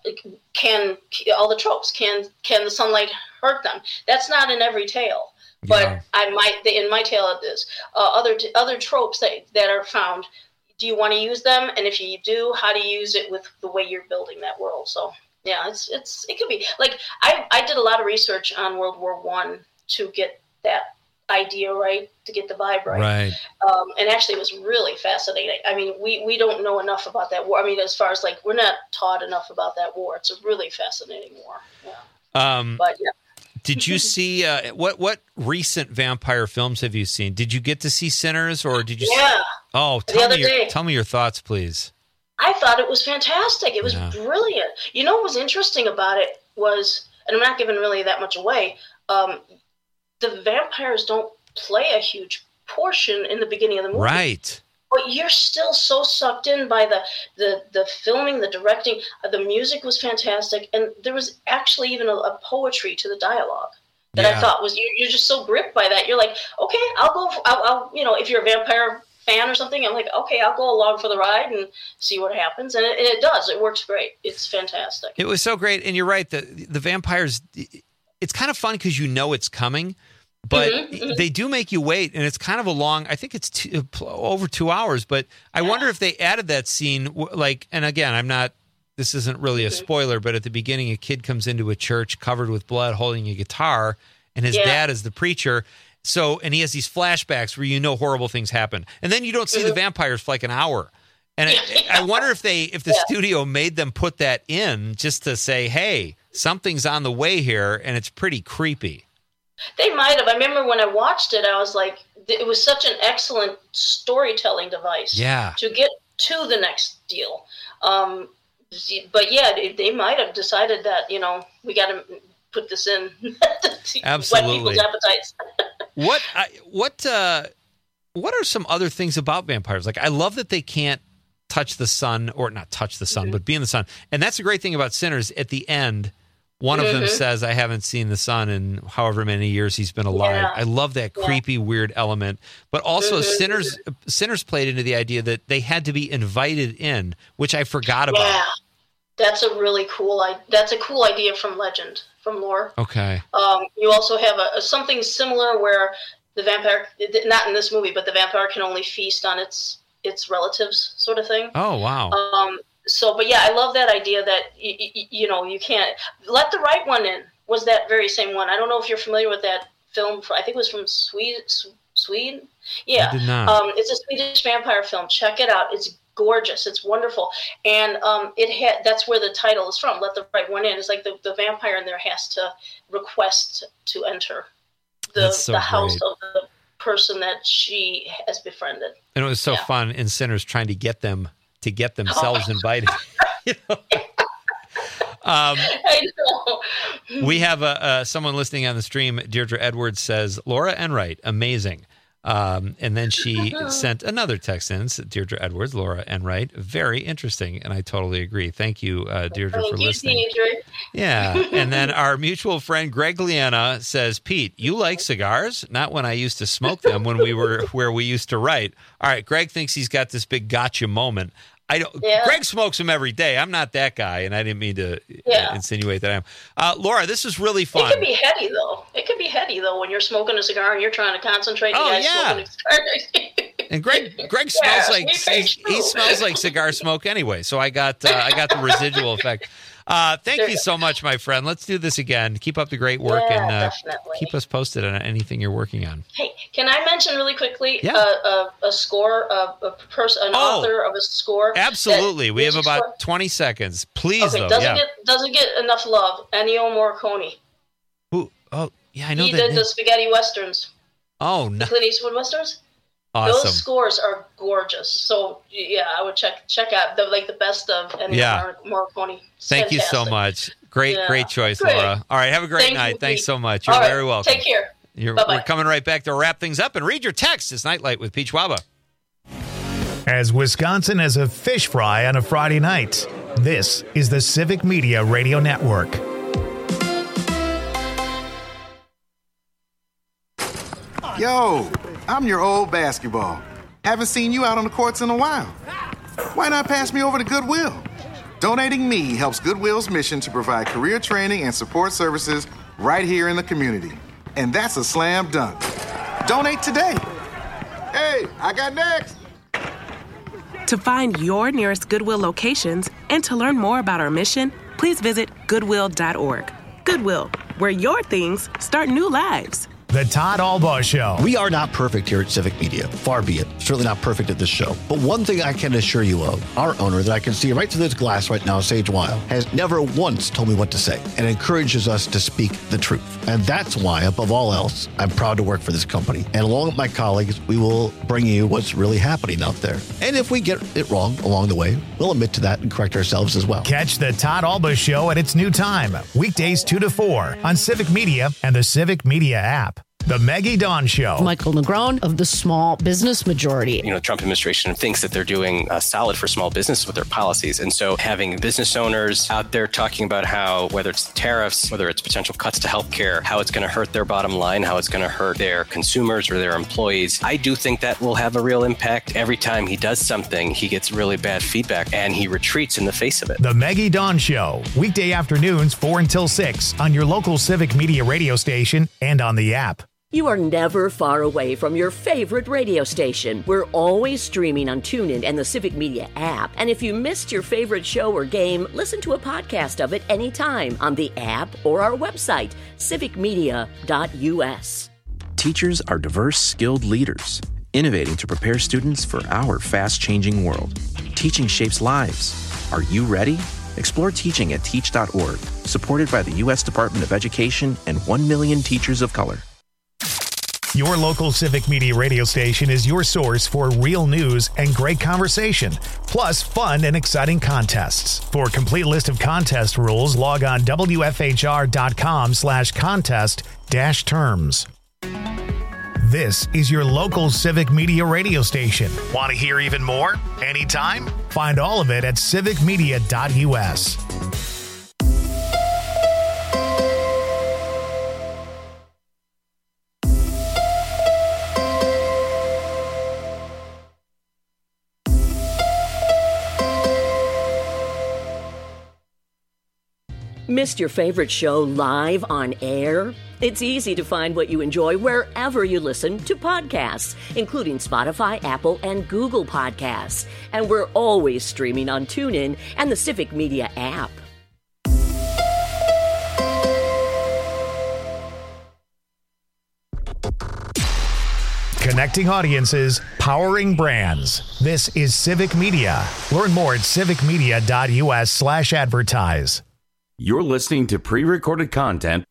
can all the tropes, can can the sunlight hurt them? That's not in every tale. But yeah. I might, in my tale it is. Uh, other other tropes that, that are found, do you want to use them? And if you do, how do you use it with the way you're building that world? So yeah, it's it's it could be like I, I did a lot of research on World War One to get that idea right, to get the vibe right. Right. Um, and actually it was really fascinating. I mean, we, we don't know enough about that war. I mean, as far as like, we're not taught enough about that war. It's a really fascinating war. Yeah. Um, but yeah. Did you see, uh, what, what recent vampire films have you seen? Did you get to see Sinners or did you Yeah. see? Oh, The tell other me, your, day. tell me your thoughts, please. I thought it was fantastic. It was Yeah. brilliant. You know what was interesting about it was, and I'm not giving really that much away, um, the vampires don't play a huge portion in the beginning of the movie. Right. But you're still so sucked in by the, the, the filming, the directing. Uh, the music was fantastic. And there was actually even a, a poetry to the dialogue that Yeah. I thought was, you, you're just so gripped by that. You're like, okay, I'll go, for, I'll, I'll, you know, if you're a vampire fan or something, I'm like, okay, I'll go along for the ride and see what happens. And it, and it does. It works great. It's fantastic. It was so great. And you're right. The, the vampires, it's kind of fun because you know it's coming. But Mhm, mhm. they do make you wait, and it's kind of a long, I think it's two, over two hours, but I wonder if they added that scene, w- like, and again, I'm not, this isn't really a spoiler, but at the beginning, a kid comes into a church covered with blood holding a guitar, and his Yeah. dad is the preacher. So, and he has these flashbacks where you know horrible things happen. And then you don't see the vampires for like an hour. And I, I wonder if they, if the Yeah. studio made them put that in just to say, hey, something's on the way here, and it's pretty creepy. They might have. I remember when I watched it, I was like, it was such an excellent storytelling device. Yeah. To get to the next deal. Um, but yeah, they, they might have decided that, you know, we got to put this in. to Absolutely. Whet people's appetites. What I, what uh, what are some other things about vampires? Like, I love that they can't touch the sun, or not touch the sun, Mm-hmm. but be in the sun. And that's a great thing about Sinners. At the end, one of them Mhm. says, I haven't seen the sun in however many years he's been alive. Yeah. I love that Yeah. creepy, weird element. But also, Mhm. Sinners Sinners played into the idea that they had to be invited in, which I forgot about. Yeah. That's a really cool, I, that's a cool idea from legend, from lore. Okay. Um, you also have a, a something similar where the vampire, not in this movie, but the vampire can only feast on its its relatives, sort of thing. Oh, wow. Um, so, but yeah, I love that idea that y- y- you know you can't let the right one in. Was that very same one? I don't know if you're familiar with that film. I think it was from Sweden. Sweden. Yeah, I did not. Um, it's a Swedish vampire film. Check it out. It's gorgeous. It's wonderful, and um, it had. That's where the title is from. Let the right one in. It's like the, the vampire in there has to request to enter the That's so the house great. of the person that she has befriended. And it was so Yeah. fun in Sinners trying to get them to get themselves invited. You know? um, I know. we have a, uh, someone listening on the stream. Deirdre Edwards says, Laura Enright, amazing. Um, and then she sent another text in, Deirdre Edwards, Laura Enright, very interesting. And I totally agree. Thank you, uh, Deirdre, Thank for you, listening. Deirdre. Yeah. And then our mutual friend, Greg Liana, says, Pete, you like cigars? Not when I used to smoke them when we were where we used to write. All right. Greg thinks he's got this big gotcha moment. I don't. Yeah. Greg smokes them every day. I'm not that guy, and I didn't mean to Yeah. uh, insinuate that I am. Uh, Laura, this is really It fun. could be heady though. It could be heady though when you're smoking a cigar and you're trying to concentrate. Oh, the guy's yeah. smoking a cigar. And Greg, Greg Yeah, smells like he, it's he true. smells like cigar smoke anyway. So I got uh, I got the residual effect. Uh, thank There you you so much, my friend. Let's do this again. Keep up the great work, Yeah, and uh, definitely. keep us posted on anything you're working on. Hey, can I mention really quickly Yeah. uh, a, a score, a, a person, an Oh, author of a score? Absolutely, that- we have music about score- twenty seconds. Please, Okay, though, doesn't yeah. get doesn't get enough love. Ennio Morricone. Who? Oh, yeah, I know He that. did name. the spaghetti westerns, Oh, the no, Clint Eastwood westerns. awesome. Those scores are gorgeous. So yeah, I would check check out the like the best of Ennio Yeah. Morricone. It's Thank you so fantastic. much. Great, Yeah. great choice, Great. Laura. All right, have a great Thank night. you, Thanks Pete. so much. You're All right, very welcome. Take care. You're, Bye-bye. we're coming right back to wrap things up and read your text. It's Nightlight with Pete Schwaba. As Wisconsin as a fish fry on a Friday night, this is the Civic Media Radio Network. Yo, I'm your old basketball. Haven't seen you out on the courts in a while. Why not pass me over to Goodwill? Donating me helps Goodwill's mission to provide career training and support services right here in the community. And that's a slam dunk. Donate today. Hey, I got next. To find your nearest Goodwill locations and to learn more about our mission, please visit goodwill dot org. Goodwill, where your things start new lives. The Todd Albaugh Show. We are not perfect here at Civic Media. Far be it. Certainly not perfect at this show. But one thing I can assure you of, our owner that I can see right through this glass right now, Sage Weil, has never once told me what to say and encourages us to speak the truth. And that's why, above all else, I'm proud to work for this company. And along with my colleagues, we will bring you what's really happening out there. And if we get it wrong along the way, we'll admit to that and correct ourselves as well. Catch the Todd Albaugh Show at its new time, weekdays two to four on Civic Media and the Civic Media app. The Maggie Dawn Show. Michael Negron of the Small Business Majority. You know, the Trump administration thinks that they're doing uh, solid for small business with their policies. And so having business owners out there talking about how, whether it's tariffs, whether it's potential cuts to healthcare, how it's going to hurt their bottom line, how it's going to hurt their consumers or their employees, I do think that will have a real impact. Every time he does something, he gets really bad feedback and he retreats in the face of it. The Maggie Dawn Show, weekday afternoons four until six on your local Civic Media radio station and on the app. You are never far away from your favorite radio station. We're always streaming on TuneIn and the Civic Media app. And if you missed your favorite show or game, listen to a podcast of it anytime on the app or our website, civic media dot u s. Teachers are diverse, skilled leaders, innovating to prepare students for our fast-changing world. Teaching shapes lives. Are you ready? Explore teaching at teach dot org, supported by the U S Department of Education and one million teachers of color. Your local Civic Media radio station is your source for real news and great conversation, plus fun and exciting contests. For a complete list of contest rules, log on W F H R dot com slash contest dash terms. This is your local Civic Media radio station. Want to hear even more? Anytime? Find all of it at civic media dot u s. Missed your favorite show live on air? It's easy to find what you enjoy wherever you listen to podcasts, including Spotify, Apple, and Google Podcasts. And we're always streaming on TuneIn and the Civic Media app. Connecting audiences, powering brands. This is Civic Media. Learn more at civic media dot u s slash advertise. You're listening to pre-recorded content.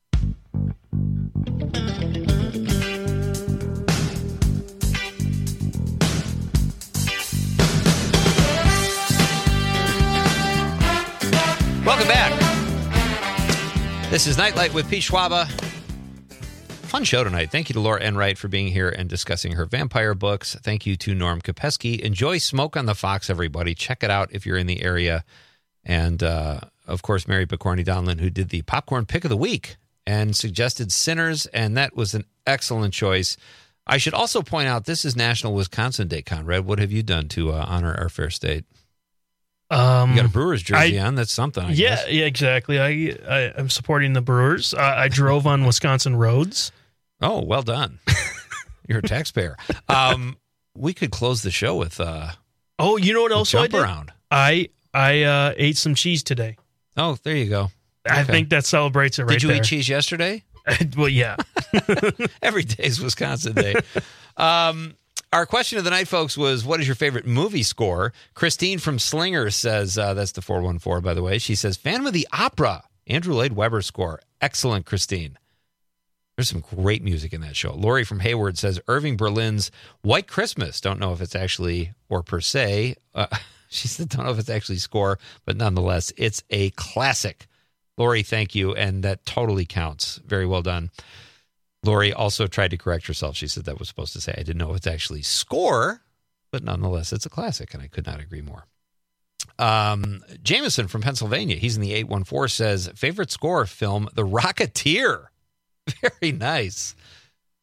Welcome back. This is Nightlight with Pete Schwaba. Fun show tonight. Thank you to Laura Enright for being here and discussing her vampire books. Thank you to Norm Kopeski. Enjoy Smoke on the Fox, everybody. Check it out if you're in the area. And, uh, of course, Mary Picorni Donlin, who did the popcorn pick of the week and suggested Sinners, and that was an excellent choice. I should also point out this is National Wisconsin Day, Conrad. What have you done to uh, honor our fair state? Um, you got a Brewers jersey I, on. That's something, I yeah, guess. Yeah, exactly. I, I, I'm supporting the Brewers. Uh, I drove on Wisconsin roads. Oh, well done. You're a taxpayer. Um, we could close the show with uh, Oh, you know what else I jump did? around. I, I uh, ate some cheese today. Oh, there you go. I Okay. think that celebrates it right Did you there. eat cheese yesterday? Well, yeah. Every day is Wisconsin Day. um, our question of the night, folks, was what is your favorite movie score? Christine from Slinger says, uh, that's the four one four, by the way. She says, Phantom of the Opera, Andrew Lloyd Webber score. Excellent, Christine. There's some great music in that show. Lori from Hayward says, Irving Berlin's White Christmas. Don't know if it's actually, or per se, uh, she said, don't know if it's actually score, but nonetheless, it's a classic. Lori, thank you, and that totally counts. Very well done. Lori also tried to correct herself. She said that was supposed to say, I didn't know if it's actually score, but nonetheless, it's a classic, and I could not agree more. Um, Jameson from Pennsylvania, he's in the eight one four, says, favorite score film, The Rocketeer. Very nice.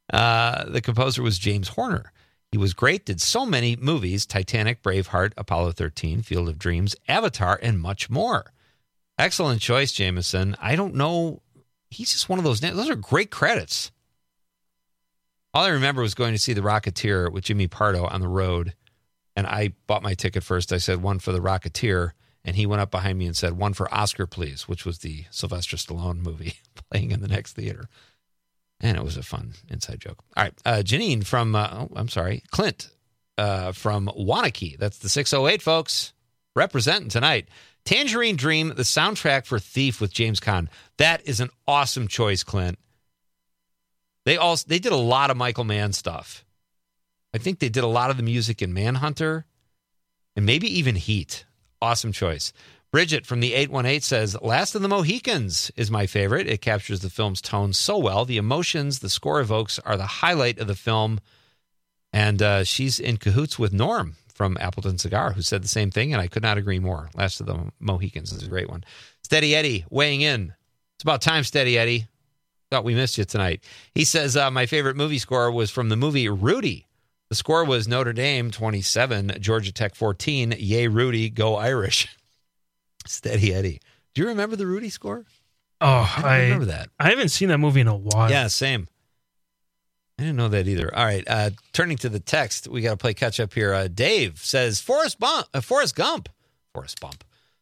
Uh, the composer was James Horner. He was great, did so many movies, Titanic, Braveheart, Apollo thirteen, Field of Dreams, Avatar, and much more. Excellent choice, Jameson. I don't know. He's just one of those names. Those are great credits. All I remember was going to see The Rocketeer with Jimmy Pardo on the road, and I bought my ticket first. I said, one for The Rocketeer, and he went up behind me and said, one for Oscar, please, which was the Sylvester Stallone movie playing in the next theater. And it was a fun inside joke. All right. Uh, Janine from, uh, oh, I'm sorry, Clint uh, from Wanakee. That's the six oh eight, folks. Representing tonight. Tangerine Dream, the soundtrack for Thief with James Caan. That is an awesome choice, Clint. They also they did a lot of Michael Mann stuff. I think they did a lot of the music in Manhunter and maybe even Heat. Awesome choice. Bridget from the eight one eight says, Last of the Mohicans is my favorite. It captures the film's tone so well. The emotions the score evokes are the highlight of the film. And uh, she's in cahoots with Norm from Appleton Cigar, who said the same thing, and I could not agree more. Last of the Mohicans is a great one. Steady Eddie weighing in. It's about time, Steady Eddie. Thought we missed you tonight. He says, uh, my favorite movie score was from the movie Rudy. The score was Notre Dame twenty-seven, Georgia Tech fourteen, Yay Rudy, Go Irish. Steady Eddie. Do you remember the Rudy score? Oh, I, don't I remember that. I haven't seen that movie in a while. Yeah, same. I didn't know that either. All right, uh, turning to the text, we got to play catch up here. Uh, Dave says, Forrest, Bump, uh, Forrest Gump. Forrest Bump.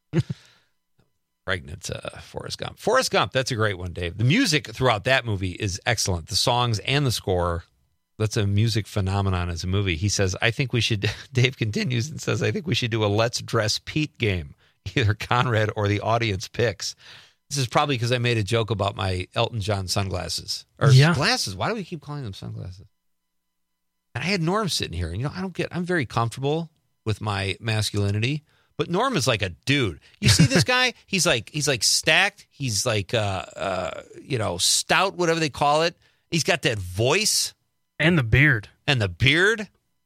Pregnant uh, Forrest Gump. Forrest Gump, that's a great one, Dave. The music throughout that movie is excellent. The songs and the score, that's a music phenomenon as a movie. He says, I think we should, Dave continues and says, I think we should do a Let's Dress Pete game. Either Conrad or the audience picks. This is probably because I made a joke about my Elton John sunglasses. Or yeah. glasses. Why do we keep calling them sunglasses? And I had Norm sitting here. And, you know, I don't get, I'm very comfortable with my masculinity. But Norm is like a dude. You see this guy? He's like he's like stacked. He's like uh, uh, you know, stout, whatever they call it. He's got that voice and the beard. And the beard.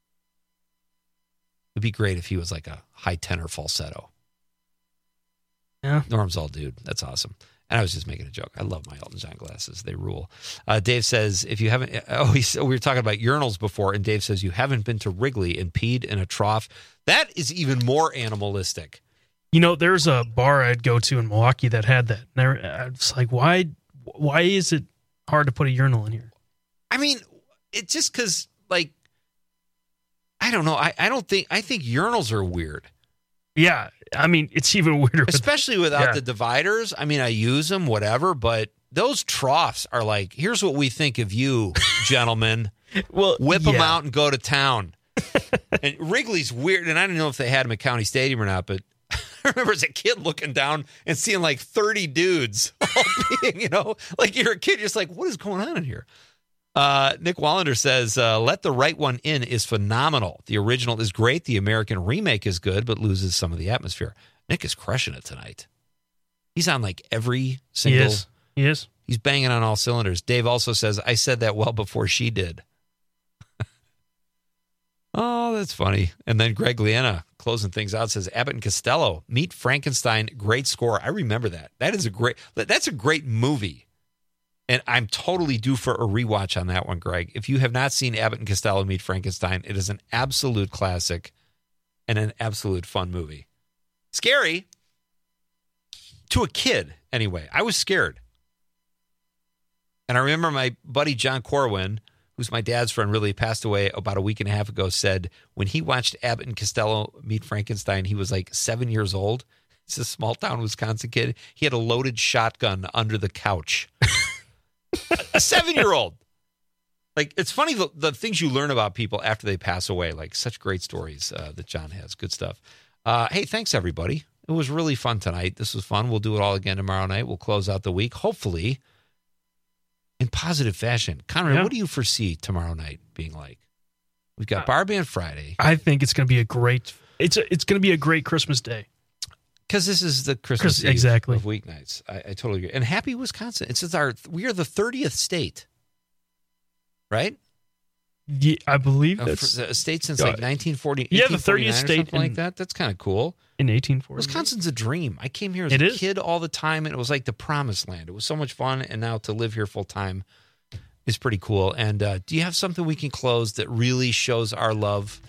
It'd be great if he was like a high tenor falsetto. Yeah. Norm's all dude. That's awesome. And I was just making a joke. I love my Elton John glasses. They rule. Uh, Dave says, if you haven't, oh, he's, we were talking about urinals before, and Dave says, you haven't been to Wrigley and peed in a trough. That is even more animalistic. You know, there's a bar I'd go to in Milwaukee that had that. And I was like, why, why is it hard to put a urinal in here? I mean, it's just because, like, I don't know. I, I don't think, I think urinals are weird. Yeah, I mean, it's even weirder. Especially with, without yeah. the dividers. I mean, I use them, whatever, but those troughs are like, here's what we think of you, gentlemen. Well, Whip yeah. them out and go to town. And Wrigley's weird, and I don't know if they had him at County Stadium or not, but I remember as a kid looking down and seeing like thirty dudes all being, you know, like you're a kid, you're just like, what is going on in here? Uh, Nick Wallander says, uh, Let the Right One In is phenomenal. The original is great. The American remake is good, but loses some of the atmosphere. Nick is crushing it tonight. He's on like every single. He is. He is. He's banging on all cylinders. Dave also says, I said that well before she did. Oh, that's funny. And then Greg Liana, closing things out, says, Abbott and Costello, Meet Frankenstein, great score. I remember that. That is a great, that's a great movie. And I'm totally due for a rewatch on that one, Greg. If you have not seen Abbott and Costello Meet Frankenstein, it is an absolute classic and an absolute fun movie. Scary. To a kid, anyway. I was scared. And I remember my buddy John Corwin, who's my dad's friend, really passed away about a week and a half ago, said when he watched Abbott and Costello Meet Frankenstein, he was like seven years old. He's a small town Wisconsin kid. He had a loaded shotgun under the couch. A seven-year-old. Like, it's funny the, the things you learn about people after they pass away. Like, such great stories uh, that John has. Good stuff. Uh, hey, thanks, everybody. It was really fun tonight. This was fun. We'll do it all again tomorrow night. We'll close out the week, hopefully, in positive fashion. Conrad, Yeah. what do you foresee tomorrow night being like? We've got Bar Band Friday. I think it's going to be a great. It's a, it's going to be a great Christmas day. Because this is the Christmas Chris- Eve exactly. of weeknights. I, I totally agree. And happy Wisconsin. It's our we are the thirtieth state, right? Yeah, I believe Uh, that's for- a state since uh, like nineteen forty. Yeah, the thirtieth eighteen forty-nine or state something like in- that. That's kind of cool. in eighteen forty. Wisconsin's a dream. I came here as It a is. kid all the time, and it was like the promised land. It was so much fun, and now to live here full time is pretty cool. And uh, do you have something we can close that really shows our love?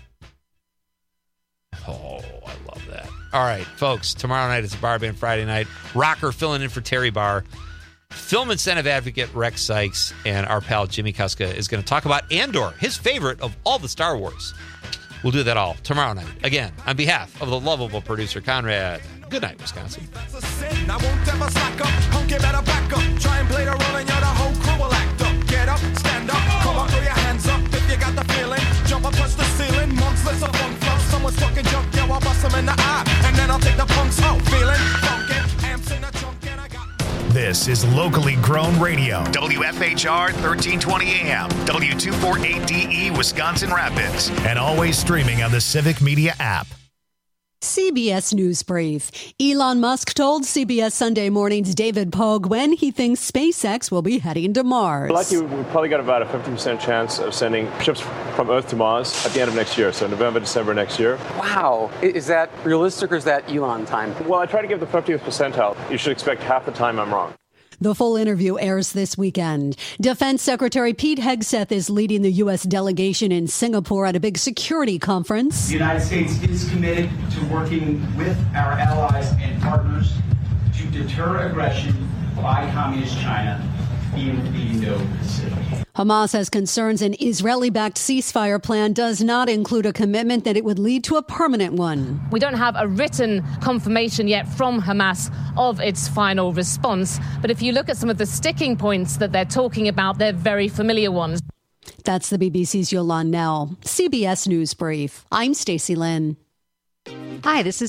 Oh, I love that. All right, folks, tomorrow night it's a Bar Band Friday night. Rocker filling in for Terry Barr. Film incentive advocate Rex Sykes and our pal Jimmy Kuska is going to talk about Andor, his favorite of all the Star Wars. We'll do that all tomorrow night. Again, on behalf of the lovable producer Conrad, good night, Wisconsin. I won't ever slack up, hunky better back up. Try and play the role and you're the whole crew will act up. Get up, stand up, come on, throw your hands up if you got the feeling. Jump up, touch the ceiling, months, let's a funk flow. Someone's talking junk, yo, I'll bust them in the eye. And then I'll take the punks out, feeling funky, amps in the trunk and I got... This is locally grown radio. W F H R thirteen twenty A M, W two forty-eight D E Wisconsin Rapids, and always streaming on the Civic Media app. C B S News Brief. Elon Musk told C B S Sunday Morning's David Pogue when he thinks SpaceX will be heading to Mars. Lucky, we've probably got about a fifty percent chance of sending ships from Earth to Mars at the end of next year, so November, December next year. Wow. Is that realistic or is that Elon time? Well, I try to give the fiftieth percentile. You should expect half the time I'm wrong. The full interview airs this weekend. Defense Secretary Pete Hegseth is leading the U S delegation in Singapore at a big security conference. The United States is committed to working with our allies and partners to deter aggression by Communist China in the Indo-Pacific. Hamas has concerns an Israeli-backed ceasefire plan does not include a commitment that it would lead to a permanent one. We don't have a written confirmation yet from Hamas of its final response. But if you look at some of the sticking points that they're talking about, they're very familiar ones. That's the B B C's Yolande Knell. C B S News Brief. I'm Stacey Lynn. Hi, this is